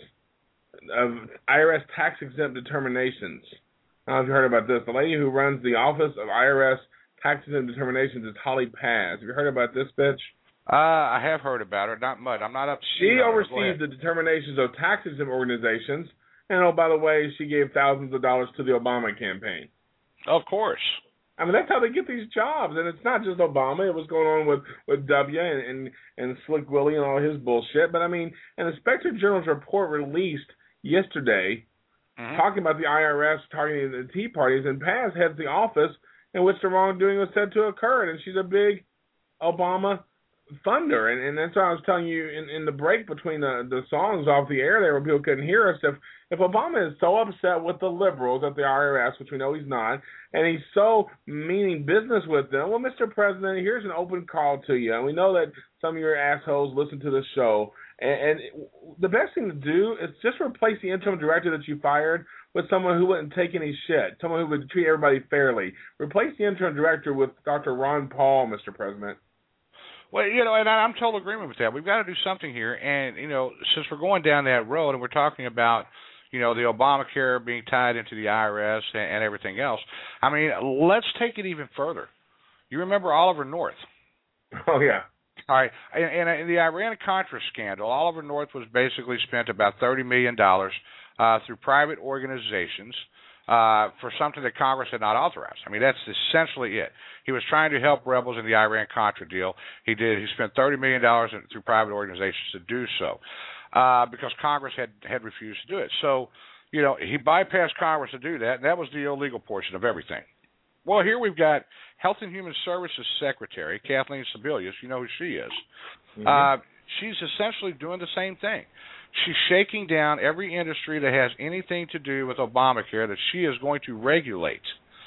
[SPEAKER 3] of I R S tax exempt determinations. I don't know if you heard about this. The lady who runs the office of I R S tax exempt determinations is Holly Paz. Have you heard about this bitch?
[SPEAKER 2] Uh, I have heard about her. Not much. I'm not up to
[SPEAKER 3] She oversees the determinations of tax exempt organizations. And, oh, by the way, she gave thousands of dollars to the Obama campaign.
[SPEAKER 2] Of course.
[SPEAKER 3] I mean, that's how they get these jobs. And it's not just Obama. It was going on with, with W and, and, and Slick Willie and all his bullshit. But, I mean, an Inspector General's report released yesterday mm-hmm. talking about the I R S targeting the Tea Parties, and Paz heads the office in which the wrongdoing was said to occur. And she's a big Obama funder. And, and that's what I was telling you in, in the break between the, the songs off the air there where people couldn't hear us. If If Obama is so upset with the liberals at the I R S, which we know he's not, and he's so meaning business with them, well, Mister President, here's an open call to you. And we know that some of your assholes listen to this show. And, and the best thing to do is just replace the interim director that you fired with someone who wouldn't take any shit, someone who would treat everybody fairly. Replace the interim director with Doctor Ron Paul, Mister President.
[SPEAKER 2] Well, you know, and I'm in total agreement with that. We've got to do something here. And, you know, since we're going down that road and we're talking about, you know, the Obamacare being tied into the I R S and, and everything else, I mean, let's take it even further. You remember Oliver North?
[SPEAKER 3] Oh, yeah.
[SPEAKER 2] All right. And, and in the Iran-Contra scandal, Oliver North was basically spent about thirty million dollars uh, through private organizations uh, for something that Congress had not authorized. I mean, that's essentially it. He was trying to help rebels in the Iran-Contra deal. He did. He spent thirty million dollars in, through private organizations to do so. Uh, because Congress had, had refused to do it. So, you know, he bypassed Congress to do that, and that was the illegal portion of everything. Well, here we've got Health and Human Services Secretary Kathleen Sebelius. You know who she is. Mm-hmm. Uh, she's essentially doing the same thing. She's shaking down every industry that has anything to do with Obamacare that she is going to regulate.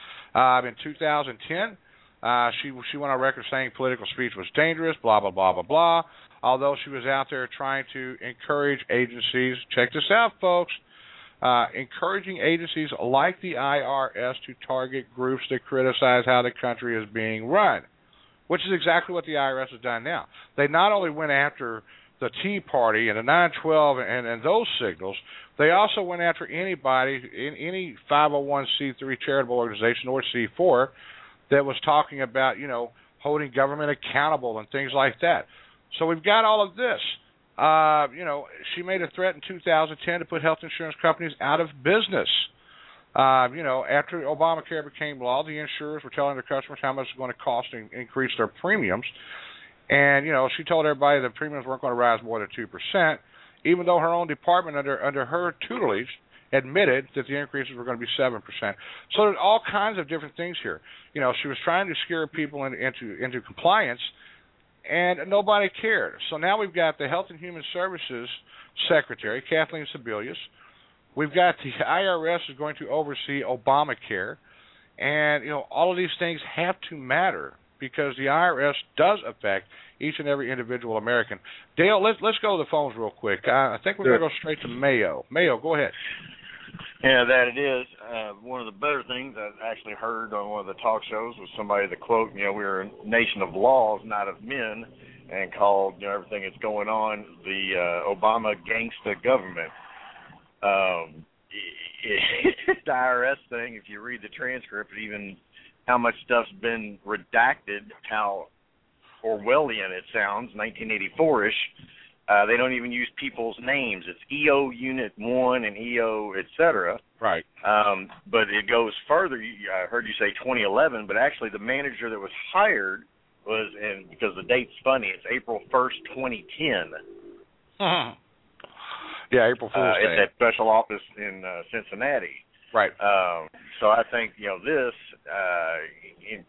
[SPEAKER 2] Uh, in two thousand ten, uh, she she went on record saying political speech was dangerous, blah, blah, blah, blah, blah. Although she was out there trying to encourage agencies, check this out, folks, uh, encouraging agencies like the I R S to target groups that criticize how the country is being run, which is exactly what the I R S has done now. They not only went after the Tea Party and the nine twelve and, and those signals, they also went after anybody, in any five oh one c three charitable organization or C four that was talking about, you know, holding government accountable and things like that. So we've got all of this. Uh, you know, she made a threat in two thousand ten to put health insurance companies out of business. Uh, you know, after Obamacare became law, the insurers were telling their customers how much it's going to cost to increase their premiums. And, you know, she told everybody the premiums weren't going to rise more than two percent, even though her own department under under her tutelage admitted that the increases were going to be seven percent. So there's all kinds of different things here. You know, she was trying to scare people into into, into compliance, and nobody cared. So now we've got the Health and Human Services Secretary, Kathleen Sebelius. We've got the I R S is going to oversee Obamacare. And, you know, all of these things have to matter because the I R S does affect each and every individual American. Dale, let's, let's go to the phones real quick. Uh, I think we're sure. going to go straight to Mayo. Mayo, go ahead.
[SPEAKER 7] Yeah, that it is. Uh, one of the better things I actually heard on one of the talk shows was somebody that quote, you know, we're a nation of laws, not of men, and called, you know, everything that's going on the uh, Obama gangsta government. Um, it, it, the I R S thing, if you read the transcript, even how much stuff's been redacted, how Orwellian it sounds, nineteen eighty-four-ish, Uh, they don't even use people's names. It's E O Unit one and E O, et cetera.
[SPEAKER 2] Right.
[SPEAKER 7] Um, but it goes further. I heard you say twenty eleven, but actually the manager that was hired was, and because the date's funny, it's April first, twenty ten.
[SPEAKER 2] Uh-huh. Yeah, April Fool's
[SPEAKER 7] uh,
[SPEAKER 2] Day.
[SPEAKER 7] It's that special office in uh, Cincinnati.
[SPEAKER 2] Right.
[SPEAKER 7] Um, so I think, you know, this, uh, in,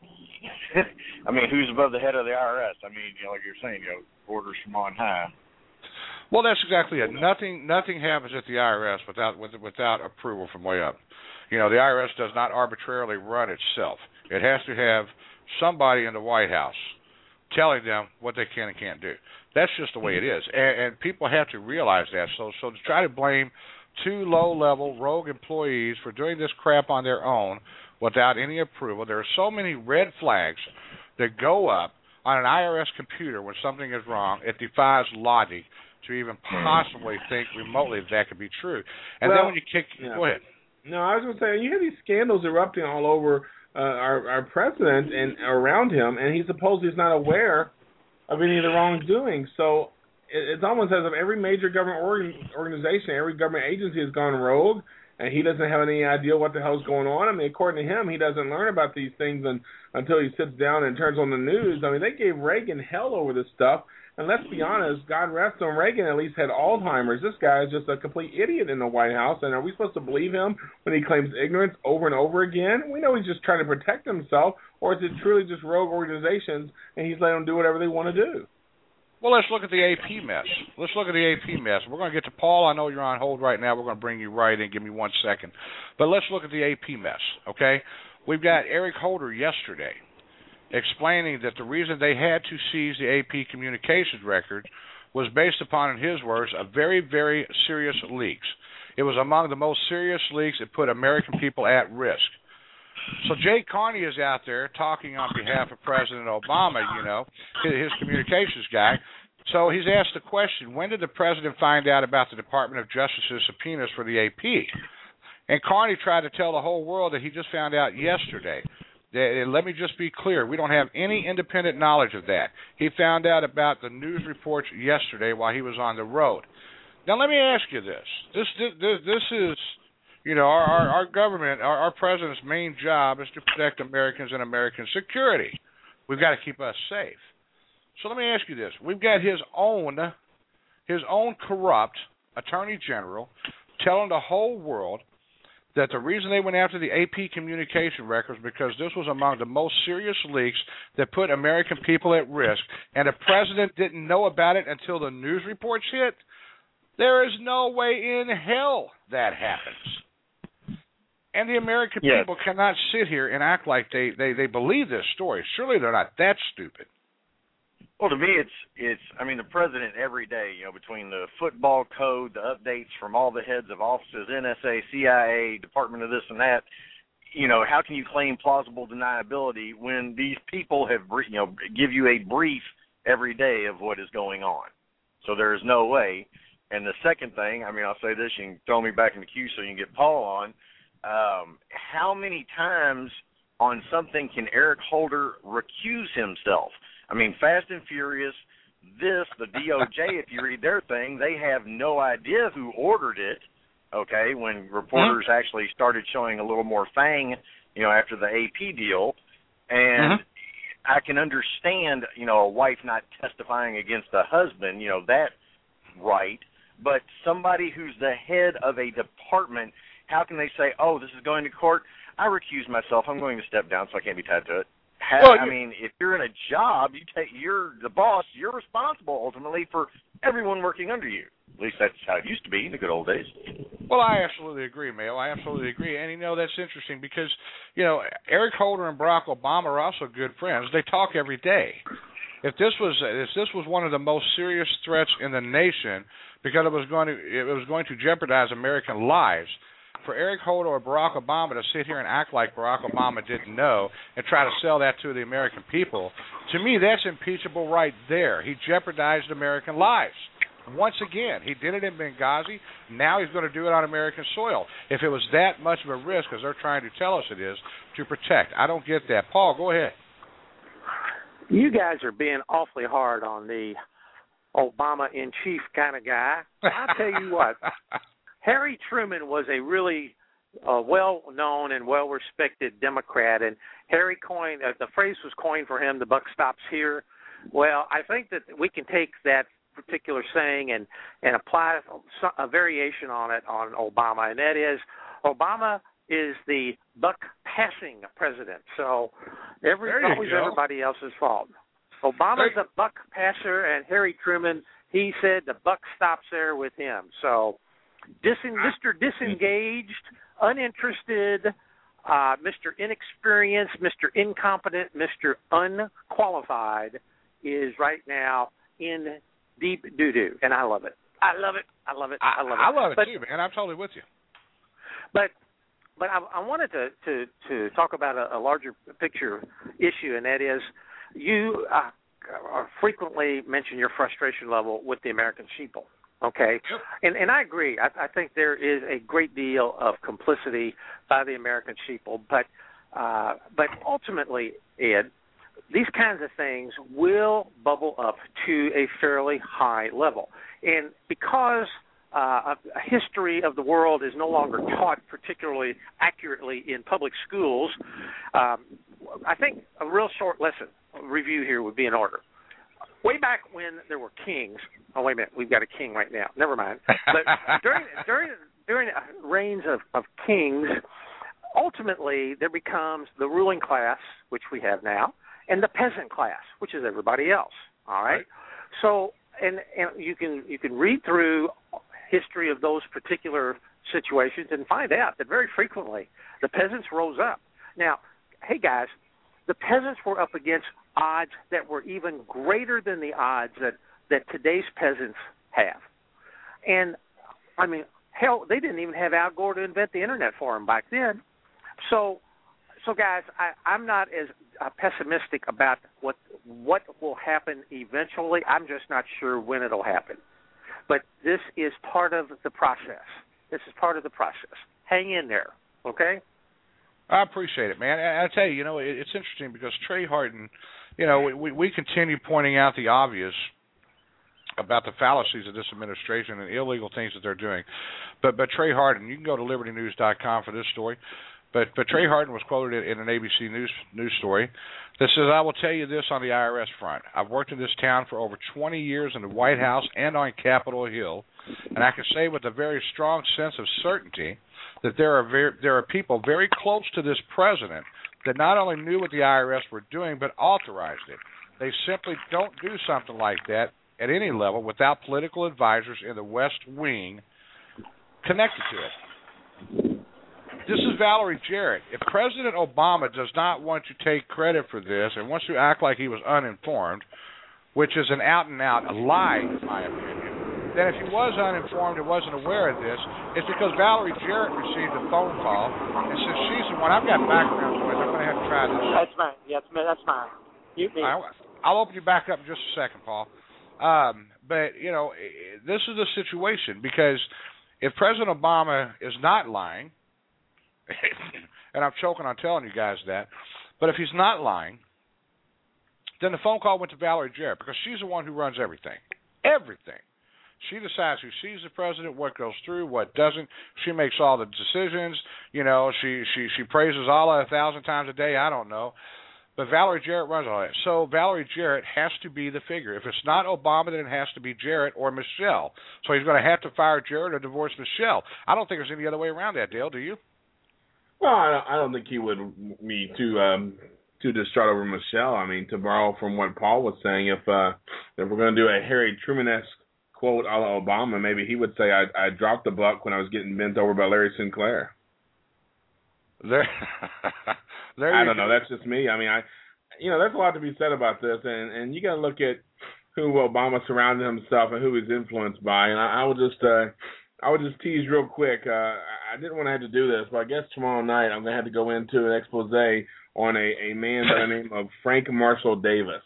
[SPEAKER 7] I mean, who's above the head of the I R S? I mean, you know, like you're saying, you know, orders from on high.
[SPEAKER 2] Well, that's exactly it. Nothing, nothing happens at the I R S without with, without approval from way up. You know, the I R S does not arbitrarily run itself. It has to have somebody in the White House telling them what they can and can't do. That's just the way it is, and, and people have to realize that. So, so to try to blame two low-level rogue employees for doing this crap on their own without any approval, there are so many red flags that go up on an I R S computer when something is wrong. It defies logic to even possibly think remotely that that could be true. And
[SPEAKER 3] well,
[SPEAKER 2] then when you kick,
[SPEAKER 3] yeah.
[SPEAKER 2] go ahead.
[SPEAKER 3] No, I was going to say, you have these scandals erupting all over uh, our, our president and around him, and he supposedly is not aware of any of the wrongdoing. So it, it's almost as if every major government organ, organization, every government agency has gone rogue, and he doesn't have any idea what the hell's going on. I mean, according to him, he doesn't learn about these things and, until he sits down and turns on the news. I mean, they gave Reagan hell over this stuff. And let's be honest, God rest him, Reagan at least had Alzheimer's. This guy is just a complete idiot in the White House. And are we supposed to believe him when he claims ignorance over and over again? We know he's just trying to protect himself, or is it truly just rogue organizations and he's letting them do whatever they want to do?
[SPEAKER 2] Well, let's look at the A P mess. Let's look at the A P mess. We're going to get to Paul. I know you're on hold right now. We're going to bring you right in. Give me one second. But let's look at the A P mess, okay? We've got Eric Holder yesterday explaining that the reason they had to seize the A P communications records was based upon, in his words, a very, very serious leaks. It was among the most serious leaks that put American people at risk. So Jay Carney is out there talking on behalf of President Obama, you know, his communications guy. So he's asked the question, when did the president find out about the Department of Justice's subpoenas for the A P? And Carney tried to tell the whole world that he just found out yesterday. Let me just be clear. We don't have any independent knowledge of that. He found out about the news reports yesterday while he was on the road. Now, let me ask you this. This this, this is, you know, our, our, our government, our, our president's main job is to protect Americans and American security. We've got to keep us safe. So let me ask you this. We've got his own, his own corrupt attorney general telling the whole world that the reason they went after the A P communication records because this was among the most serious leaks that put American people at risk, and the president didn't know about it until the news reports hit. There is no way in hell that happens. And the American
[SPEAKER 7] yes.
[SPEAKER 2] people cannot sit here and act like they, they, they believe this story. Surely they're not that stupid.
[SPEAKER 7] Well, to me, it's, it's, I mean, the president every day, you know, between the football code, the updates from all the heads of offices, N S A, C I A, Department of this and that, you know, how can you claim plausible deniability when these people have, you know, give you a brief every day of what is going on? So there is no way. And the second thing, I mean, I'll say this, you can throw me back in the queue so you can get Paul on. Um, how many times on something can Eric Holder recuse himself? I mean, Fast and Furious, this, the D O J, if you read their thing, they have no idea who ordered it, okay, when reporters mm-hmm. actually started showing a little more fang, you know, after the A P deal. And mm-hmm. I can understand, you know, a wife not testifying against a husband, you know, that right. But somebody who's the head of a department, how can they say, oh, this is going to court? I recuse myself. I'm going to step down so I can't be tied to it. Have, well, I mean, if you're in a job, you take you're the boss. You're responsible ultimately for everyone working under you. At least that's how it used to be in the good old days.
[SPEAKER 2] Well, I absolutely agree, Mayo. I absolutely agree. And, you know, that's interesting because, you know, Eric Holder and Barack Obama are also good friends. They talk every day. If this was if this was one of the most serious threats in the nation because it was going to it was going to jeopardize American lives, for Eric Holder or Barack Obama to sit here and act like Barack Obama didn't know and try to sell that to the American people, to me, that's impeachable right there. He jeopardized American lives. Once again, he did it in Benghazi. Now he's going to do it on American soil. If it was that much of a risk, as they're trying to tell us it is, to protect. I don't get that. Paul, go ahead.
[SPEAKER 8] You guys are being awfully hard on the Obama-in-chief kind of guy. I'll tell you what, Harry Truman was a really uh, well-known and well-respected Democrat, and Harry coined, uh, the phrase was coined for him, the buck stops here. Well, I think that we can take that particular saying and, and apply a variation on it on Obama, and that is Obama is the buck-passing president. So every, always go. everybody else's fault. Obama's a buck passer, and Harry Truman, he said the buck stops there with him. So Disen, Mister Disengaged, uninterested, uh, Mister Inexperienced, Mister Incompetent, Mister Unqualified is right now in deep doo-doo, and I love it. I love it. I love it. I love it.
[SPEAKER 2] I love it,
[SPEAKER 8] but,
[SPEAKER 2] too, man. I'm totally with you.
[SPEAKER 8] But but I, I wanted to, to, to talk about a, a larger picture issue, and that is you uh, frequently mention your frustration level with the American sheeple. Okay,
[SPEAKER 2] yep.
[SPEAKER 8] and and I agree. I, I think there is a great deal of complicity by the American sheeple, but uh, but ultimately, Ed, these kinds of things will bubble up to a fairly high level, and because uh, a history of the world is no longer taught particularly accurately in public schools, um, I think a real short lesson review here would be in order. Way back when there were kings. Oh, wait a minute. We've got a king right now. Never mind. But during during during reigns of, of kings, ultimately there becomes the ruling class, which we have now, and the peasant class, which is everybody else. All right. right. So, and and you can you can read through history of those particular situations and find out that very frequently the peasants rose up. Now, hey guys, the peasants were up against odds that were even greater than the odds that, that today's peasants have. And, I mean, hell, they didn't even have Al Gore to invent the Internet for them back then. So, so guys, I, I'm not as uh, pessimistic about what what will happen eventually. I'm just not sure when it'll happen. But this is part of the process. This is part of the process. Hang in there, okay?
[SPEAKER 2] I appreciate it, man. I, I tell you, you know, it, it's interesting because Trey Harden, you know, we, we continue pointing out the obvious about the fallacies of this administration and illegal things that they're doing. But but Trey Harden, you can go to liberty news dot com for this story. But but Trey Harden was quoted in an A B C News news story that says, "I will tell you this on the I R S front. I've worked in this town for over twenty years in the White House and on Capitol Hill, and I can say with a very strong sense of certainty that there are very, there are people very close to this president that not only knew what the I R S were doing but authorized it. They simply don't do something like that at any level without political advisors in the West Wing connected to it." This is Valerie Jarrett. If President Obama does not want to take credit for this and wants to act like he was uninformed, which is an out-and-out lie, in my opinion, then if he was uninformed and wasn't aware of this, it's because Valerie Jarrett received a phone call, and since she's the one, I've got background noise, I'm going to have to try this.
[SPEAKER 8] That's fine. Yeah, that's fine. You mean.
[SPEAKER 2] I'll open you back up in just a second, Paul. Um, but, you know, this is the situation, because if President Obama is not lying, and I'm choking on telling you guys that, but if he's not lying, then the phone call went to Valerie Jarrett, because she's the one who runs everything. Everything. She decides who sees the president, what goes through, what doesn't. She makes all the decisions. You know, she, she, she praises Allah a thousand times a day. I don't know. But Valerie Jarrett runs all that. So Valerie Jarrett has to be the figure. If it's not Obama, then it has to be Jarrett or Michelle. So he's going to have to fire Jarrett or divorce Michelle. I don't think there's any other way around that, Dale. Do you?
[SPEAKER 3] Well, I don't, I don't think he would be too um, too distraught over Michelle. I mean, to borrow from what Paul was saying, if uh, if we're going to do a Harry Truman-esque quote a la Obama, maybe he would say, I, I dropped the buck when I was getting bent over by Larry Sinclair.
[SPEAKER 2] There, there
[SPEAKER 3] I don't know. That's just me. I mean, I, you know, there's a lot to be said about this, and, and you got to look at who Obama surrounded himself and who he's influenced by. And I, I would just, uh, I would just tease real quick. Uh, I didn't want to have to do this, but I guess tomorrow night I'm going to have to go into an expose on a, a man by the name of Frank Marshall Davis.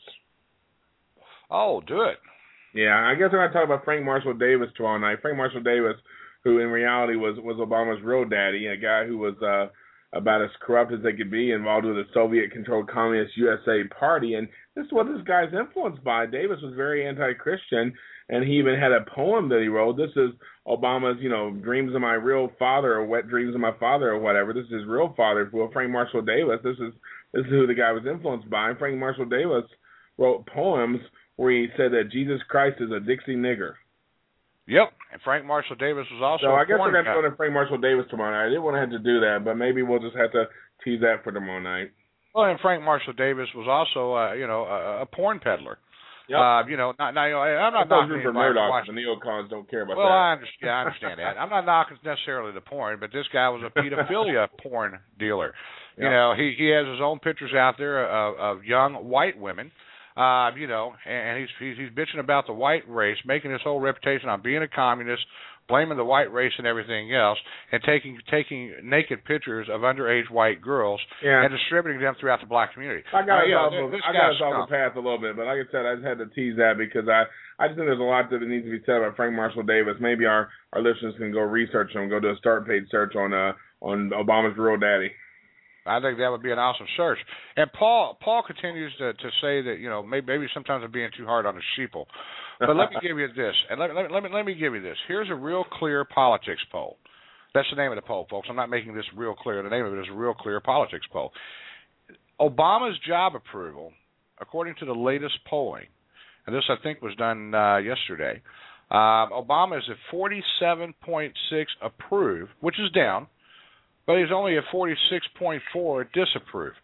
[SPEAKER 2] Oh, do it.
[SPEAKER 3] Yeah, I guess I'm going to talk about Frank Marshall Davis tomorrow night. Frank Marshall Davis, who in reality was, was Obama's real daddy, a guy who was uh, about as corrupt as they could be, involved with the Soviet-controlled Communist U S A Party. And this is what this guy's influenced by. Davis was very anti-Christian, and he even had a poem that he wrote. This is Obama's, you know, dreams of my real father, or wet dreams of my father, or whatever. This is his real father, Well, Frank Marshall Davis. This is this is who the guy was influenced by. And Frank Marshall Davis wrote poems where he said that Jesus Christ is a Dixie nigger.
[SPEAKER 2] Yep, and Frank Marshall Davis was also.
[SPEAKER 3] So
[SPEAKER 2] a
[SPEAKER 3] I guess
[SPEAKER 2] porn
[SPEAKER 3] we're going to
[SPEAKER 2] guy.
[SPEAKER 3] go to Frank Marshall Davis tomorrow night. I didn't want to have to do that, but maybe we'll just have to tease that for tomorrow night.
[SPEAKER 2] Well, and Frank Marshall Davis was also, uh, you know, a, a porn peddler.
[SPEAKER 3] Yep.
[SPEAKER 2] Uh, you know, not, not, you know, I'm not knocking
[SPEAKER 3] Rupert
[SPEAKER 2] anybody for
[SPEAKER 3] Murdoch.
[SPEAKER 2] watching.
[SPEAKER 3] The neocons don't care about
[SPEAKER 2] Well,
[SPEAKER 3] that.
[SPEAKER 2] I understand. Yeah, I understand that. I'm not knocking necessarily the porn, but this guy was a pedophilia porn dealer. You
[SPEAKER 3] Yep.
[SPEAKER 2] know, he he has his own pictures out there of, of young white women. Uh, you know, and he's, he's he's bitching about the white race, making his whole reputation on being a communist, blaming the white race and everything else, and taking taking naked pictures of underage white girls
[SPEAKER 3] Yeah.
[SPEAKER 2] and distributing them throughout the black community.
[SPEAKER 3] I got
[SPEAKER 2] Uh,
[SPEAKER 3] us
[SPEAKER 2] yeah,
[SPEAKER 3] off,
[SPEAKER 2] this-
[SPEAKER 3] of,
[SPEAKER 2] this
[SPEAKER 3] I
[SPEAKER 2] guy's
[SPEAKER 3] got us off
[SPEAKER 2] scum.
[SPEAKER 3] the path a little bit, but like I said, I just had to tease that because I, I just think there's a lot that needs to be said about Frank Marshall Davis. Maybe our, our listeners can go research him, go do a start page search on uh on Obama's Real Daddy.
[SPEAKER 2] I think that would be an awesome search. And Paul Paul continues to, to say that, you know, maybe, maybe sometimes I'm being too hard on the sheeple. But let me give you this, and let, let, let, me, let me give you this. Here's a Real Clear Politics poll. That's the name of the poll, folks. I'm not making this real clear. The name of it is a Real Clear Politics poll. Obama's job approval, according to the latest polling, and this I think was done uh, yesterday, uh, Obama is at forty-seven point six approve, which is down, but he's only at forty-six point four disapprove.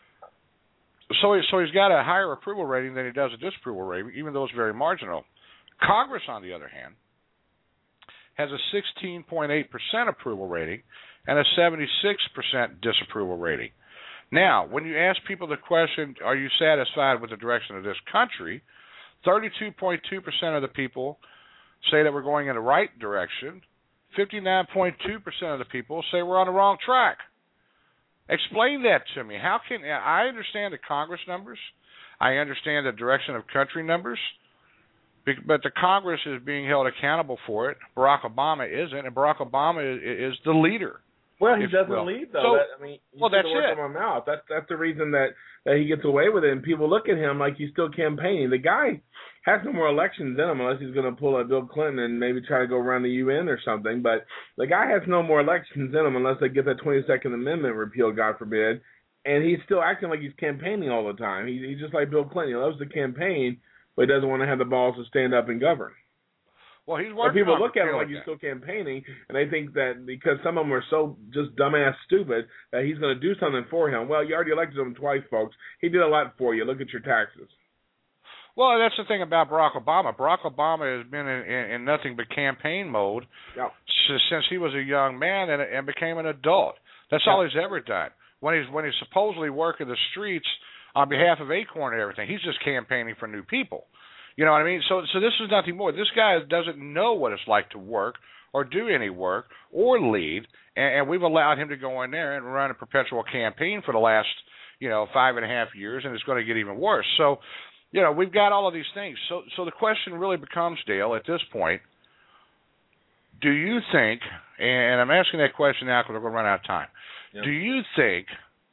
[SPEAKER 2] So, he, so he's got a higher approval rating than he does a disapproval rating, even though it's very marginal. Congress, on the other hand, has a sixteen point eight percent approval rating and a seventy-six percent disapproval rating. Now, when you ask people the question, are you satisfied with the direction of this country, thirty-two point two percent of the people say that we're going in the right direction. fifty-nine point two percent of the people say we're on the wrong track. Explain that to me. How can I understand the Congress numbers? I understand the direction of country numbers, but the Congress is being held accountable for it. Barack Obama isn't, and Barack Obama is, is the leader.
[SPEAKER 3] Well, he
[SPEAKER 2] If-
[SPEAKER 3] doesn't
[SPEAKER 2] well,
[SPEAKER 3] lead though.
[SPEAKER 2] so-
[SPEAKER 3] that, I mean, you
[SPEAKER 2] well,
[SPEAKER 3] took
[SPEAKER 2] that's
[SPEAKER 3] the words
[SPEAKER 2] it.
[SPEAKER 3] from my mouth. That's that's the reason that, that he gets away with it, and people look at him like he's still campaigning. The guy has no more elections in him unless he's going to pull a Bill Clinton and maybe try to go around the U N or something. But the guy has no more elections in him unless they get that twenty-second Amendment repealed, God forbid. And he's still acting like he's campaigning all the time. He, he's just like Bill Clinton. He loves to campaign, but he doesn't want to have the balls to stand up and govern.
[SPEAKER 2] Well, he's
[SPEAKER 3] So
[SPEAKER 2] working
[SPEAKER 3] people
[SPEAKER 2] on
[SPEAKER 3] look at him like
[SPEAKER 2] repealing
[SPEAKER 3] he's
[SPEAKER 2] that.
[SPEAKER 3] still campaigning, and they think that because some of them are so just dumbass stupid that he's going to do something for him. Well, you already elected him twice, folks. He did a lot for you. Look at your taxes.
[SPEAKER 2] Well, that's the thing about Barack Obama. Barack Obama has been in, in, in nothing but campaign mode
[SPEAKER 3] Yep.
[SPEAKER 2] s- since he was a young man and, and became an adult. That's
[SPEAKER 3] Yep.
[SPEAKER 2] all he's ever done. When he's when he's supposedly working the streets on behalf of Acorn and everything, he's just campaigning for new people. You know what I mean? So so this is nothing more. This guy doesn't know what it's like to work or do any work or lead, and, and we've allowed him to go in there and run a perpetual campaign for the last, you know, five and a half years, and it's going to get even worse. So, you know, we've got all of these things. So so the question really becomes, Dale, at this point, do you think, and I'm asking that question now because we're going to run out of time,
[SPEAKER 3] Yep.
[SPEAKER 2] do you think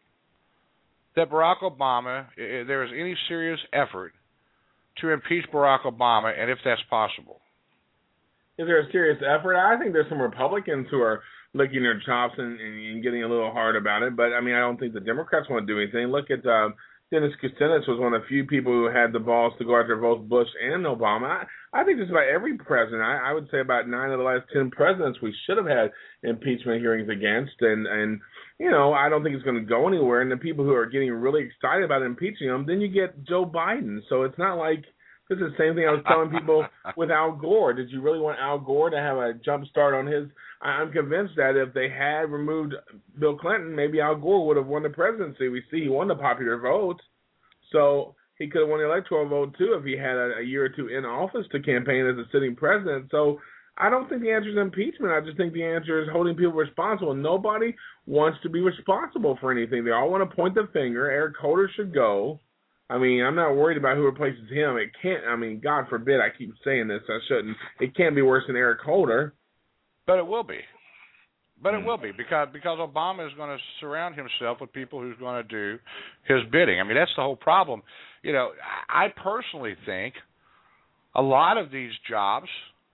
[SPEAKER 2] that Barack Obama, i- there is any serious effort to impeach Barack Obama, and if that's possible?
[SPEAKER 3] Is there a serious effort? I think there's some Republicans who are licking their chops and, and getting a little hard about it. But, I mean, I don't think the Democrats want to do anything. Look at uh, Dennis Kucinich was one of the few people who had the balls to go after both Bush and Obama. I, I think just about every president, I, I would say about nine of the last ten presidents we should have had impeachment hearings against. And, and you know, I don't think it's going to go anywhere. And the people who are getting really excited about impeaching him, then you get Joe Biden. So it's not like this is the same thing I was telling people with Al Gore. Did you really want Al Gore to have a jump start on his? I'm convinced that if they had removed Bill Clinton, maybe Al Gore would have won the presidency. We see he won the popular vote. So he could have won the electoral vote, too, if he had a, a year or two in office to campaign as a sitting president. So I don't think the answer is impeachment. I just think the answer is holding people responsible. Nobody wants to be responsible for anything. They all want to point the finger. Eric Holder should go. I mean, I'm not worried about who replaces him. It can't, I mean, God forbid I keep saying this. I shouldn't. It can't be worse than Eric Holder.
[SPEAKER 2] But it will be. But it will be because because Obama is going to surround himself with people who's going to do his bidding. I mean, that's the whole problem. You know, I personally think a lot of these jobs,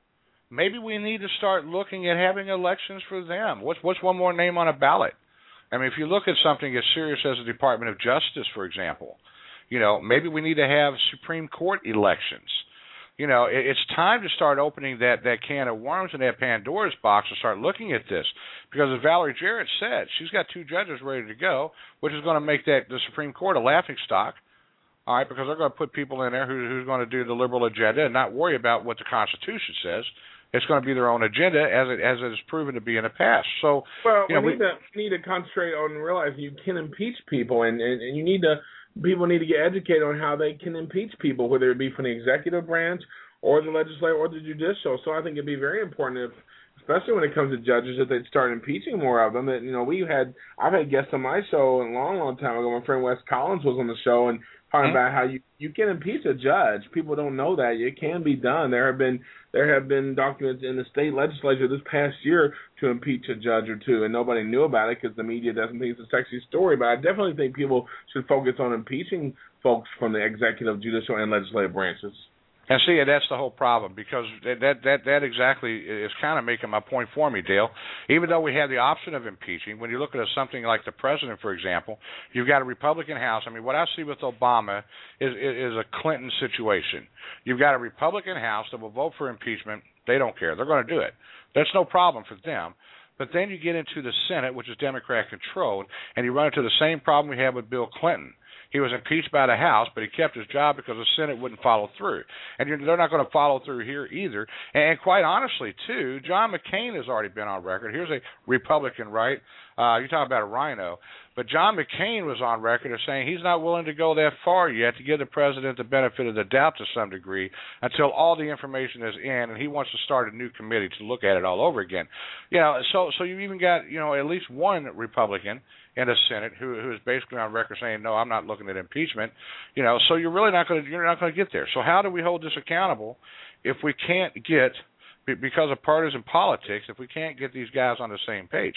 [SPEAKER 2] maybe we need to start looking at having elections for them. What's what's one more name on a ballot? I mean, if you look at something as serious as the Department of Justice, for example, you know, maybe we need to have Supreme Court elections. You know, it's time to start opening that, that can of worms in that Pandora's box and start looking at this. Because as Valerie Jarrett said, she's got two judges ready to go, which is going to make that the Supreme Court a laughingstock, all right, because they're going to put people in there who, who's going to do the liberal agenda and not worry about what the Constitution says. It's going to be their own agenda, as it as it is proven to be in the past. So,
[SPEAKER 3] well,
[SPEAKER 2] you know,
[SPEAKER 3] we
[SPEAKER 2] we
[SPEAKER 3] need to need to concentrate on realizing you can impeach people, and, and, and you need to people need to get educated on how they can impeach people, whether it be from the executive branch or the legislature or the judicial. So I think it'd be very important, if, especially when it comes to judges, that they'd start impeaching more of them. That you know, we had I've had guests on my show a long, long time ago. My friend Wes Collins was on the show and talking mm-hmm. about how you, you can impeach a judge. People don't know that it can be done. There have been there have been documents in the state legislature this past year to impeach a judge or two, and nobody knew about it because the media doesn't think it's a sexy story. But I definitely think people should focus on impeaching folks from the executive, judicial, and legislative branches.
[SPEAKER 2] And see, that's the whole problem, because that that that, that exactly is kind of making my point for me, Dale. Even though we have the option of impeaching, when you look at something like the president, for example, you've got a Republican House. I mean, what I see with Obama is is a Clinton situation. You've got a Republican House that will vote for impeachment. They don't care. They're going to do it. That's no problem for them. But then you get into the Senate, which is Democrat-controlled, and you run into the same problem we had with Bill Clinton. He was impeached by the House, but he kept his job because the Senate wouldn't follow through. And you're, they're not going to follow through here either. And quite honestly, too, John McCain has already been on record. Here's a Republican, right? Uh, you're talking about a rhino. But John McCain was on record as saying he's not willing to go that far yet to give the president the benefit of the doubt to some degree until all the information is in, and he wants to start a new committee to look at it all over again. You know, so so you've even got, you know, at least one Republican in the Senate who who is basically on record saying, no, I'm not looking at impeachment. You know, so you're really not going to you're not going to get there. So how do we hold this accountable if we can't get, because of partisan politics, if we can't get these guys on the same page?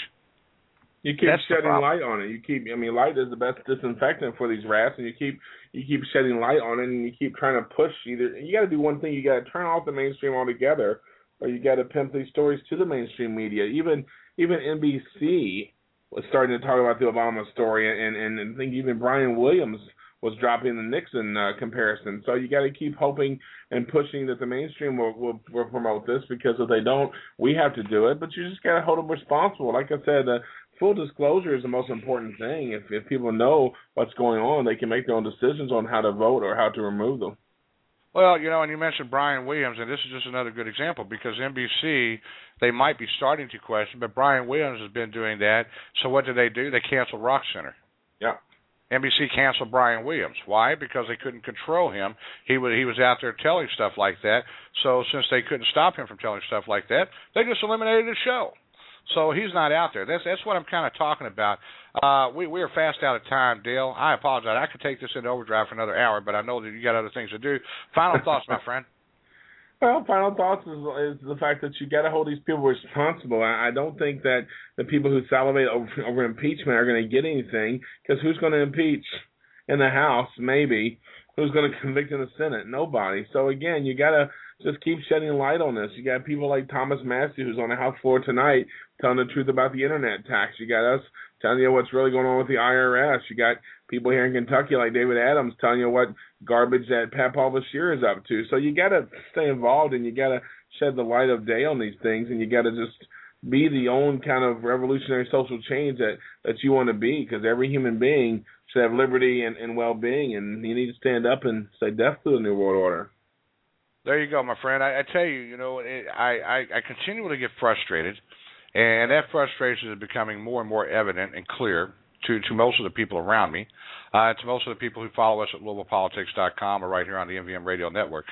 [SPEAKER 3] You keep That's shedding light on it. You keep, I mean, light is the best disinfectant for these rats, and you keep you keep shedding light on it, and you keep trying to push either. You got to do one thing. You got to turn off the mainstream altogether, or you got to pimp these stories to the mainstream media. Even even N B C was starting to talk about the Obama story, and and, and I think even Brian Williams was dropping the Nixon uh, comparison. So you got to keep hoping and pushing that the mainstream will, will will promote this, because if they don't, we have to do it. But you just got to hold them responsible. Like I said, uh, full disclosure is the most important thing. If if people know what's going on, they can make their own decisions on how to vote or how to remove them.
[SPEAKER 2] Well, you know, and you mentioned Brian Williams, and this is just another good example, because N B C, they might be starting to question, but Brian Williams has been doing that. So what did they do? They canceled Rock Center.
[SPEAKER 3] Yeah.
[SPEAKER 2] N B C canceled Brian Williams. Why? Because they couldn't control him. He was he was out there telling stuff like that. So since they couldn't stop him from telling stuff like that, they just eliminated the show. So he's not out there. That's that's what I'm kind of talking about. Uh, we we are fast out of time, Dale. I apologize. I could take this into overdrive for another hour, but I know that you got other things to do. Final thoughts, my friend.
[SPEAKER 3] Well, final thoughts is, is the fact that you got to hold these people responsible. I, I don't think that the people who salivate over, over impeachment are going to get anything, because who's going to impeach in the House? Maybe. Who's going to convict in the Senate? Nobody. So again, you got to just keep shedding light on this. You got people like Thomas Massey, who's on the House floor tonight, telling the truth about the internet tax. You got us telling you what's really going on with the I R S. You got people here in Kentucky like David Adams telling you what garbage that Pat Paul Bashir is up to. So you got to stay involved, and you got to shed the light of day on these things, and you got to just be the own kind of revolutionary social change that, that you want to be, because every human being should have liberty and, and well-being, and you need to stand up and say death to the New World Order.
[SPEAKER 2] There you go, my friend. I, I tell you, you know, it, I, I, I continually get frustrated, and that frustration is becoming more and more evident and clear to, to most of the people around me, uh, to most of the people who follow us at louisville politics dot com or right here on the M V M Radio Network.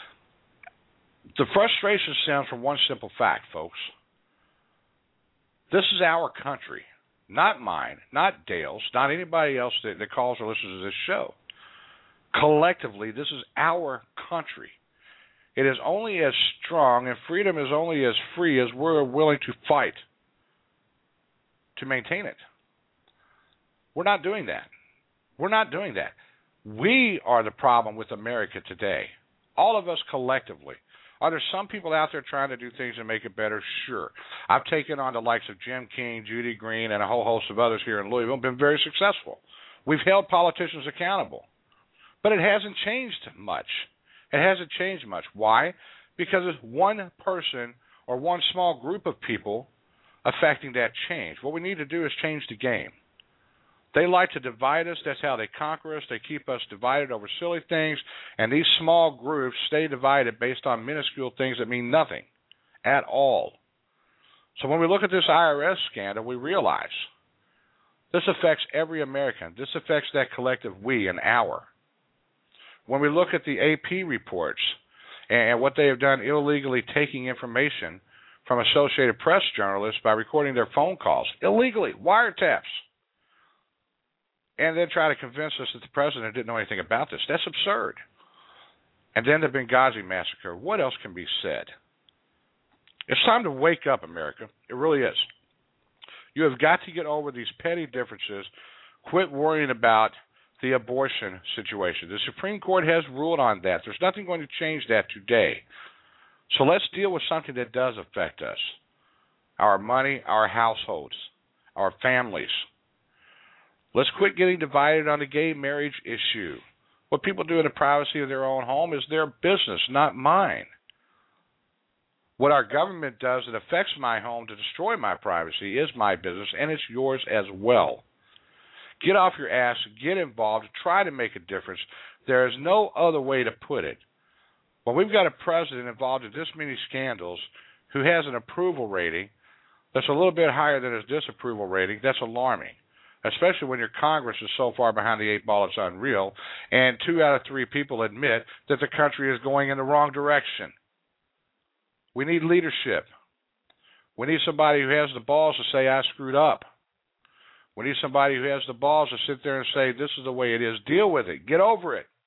[SPEAKER 2] The frustration stems from one simple fact, folks. This is our country, not mine, not Dale's, not anybody else that, that calls or listens to this show. Collectively, this is our country. It is only as strong, and freedom is only as free as we're willing to fight to maintain it. We're not doing that. We're not doing that. We are the problem with America today. All of us collectively. Are there some people out there trying to do things and make it better? Sure. I've taken on the likes of Jim King, Judy Green, and a whole host of others here in Louisville and been very successful. We've held politicians accountable. But it hasn't changed much. It hasn't changed much. Why? Because it's one person or one small group of people affecting that change. What we need to do is change the game. They like to divide us. That's how they conquer us. They keep us divided over silly things. And these small groups stay divided based on minuscule things that mean nothing at all. So when we look at this I R S scandal, we realize this affects every American. This affects that collective we and our. When we look at the A P reports and what they have done illegally taking information from Associated Press journalists by recording their phone calls, illegally, wiretaps, and then try to convince us that the president didn't know anything about this. That's absurd. And then the Benghazi massacre. What else can be said? It's time to wake up, America. It really is. You have got to get over these petty differences. Quit worrying about the abortion situation. The Supreme Court has ruled on that. There's nothing going to change that today. So let's deal with something that does affect us. Our money, our households, our families. Let's quit getting divided on the gay marriage issue. What people do in the privacy of their own home is their business, not mine. What our government does that affects my home to destroy my privacy is my business, and it's yours as well. Get off your ass, get involved, try to make a difference. There is no other way to put it. When we've got a president involved in this many scandals who has an approval rating that's a little bit higher than his disapproval rating, that's alarming. Especially when your Congress is so far behind the eight ball, it's unreal, and two out of three people admit that the country is going in the wrong direction. We need leadership. We need somebody who has the balls to say, I screwed up. We need somebody who has the balls to sit there and say, this is the way it is. Deal with it. Get over it.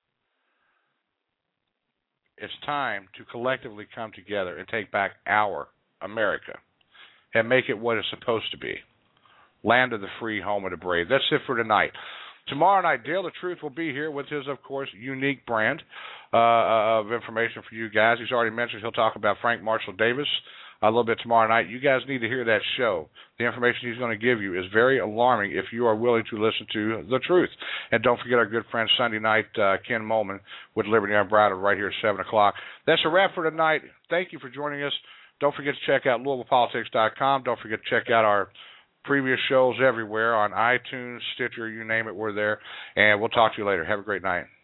[SPEAKER 2] It's time to collectively come together and take back our America and make it what it's supposed to be. Land of the free, home of the brave. That's it for tonight. Tomorrow night, Dale the Truth will be here with his, of course, unique brand uh, of information for you guys. He's already mentioned he'll talk about Frank Marshall Davis a little bit tomorrow night. You guys need to hear that show. The information he's going to give you is very alarming if you are willing to listen to the truth. And don't forget our good friend Sunday night, uh, Ken Molman with Liberty Unbridled right here at seven o'clock. That's a wrap for tonight. Thank you for joining us. Don't forget to check out Louisville Politics dot com. Don't forget to check out our previous shows everywhere on iTunes, Stitcher, you name it, we're there. And we'll talk to you later. Have a great night.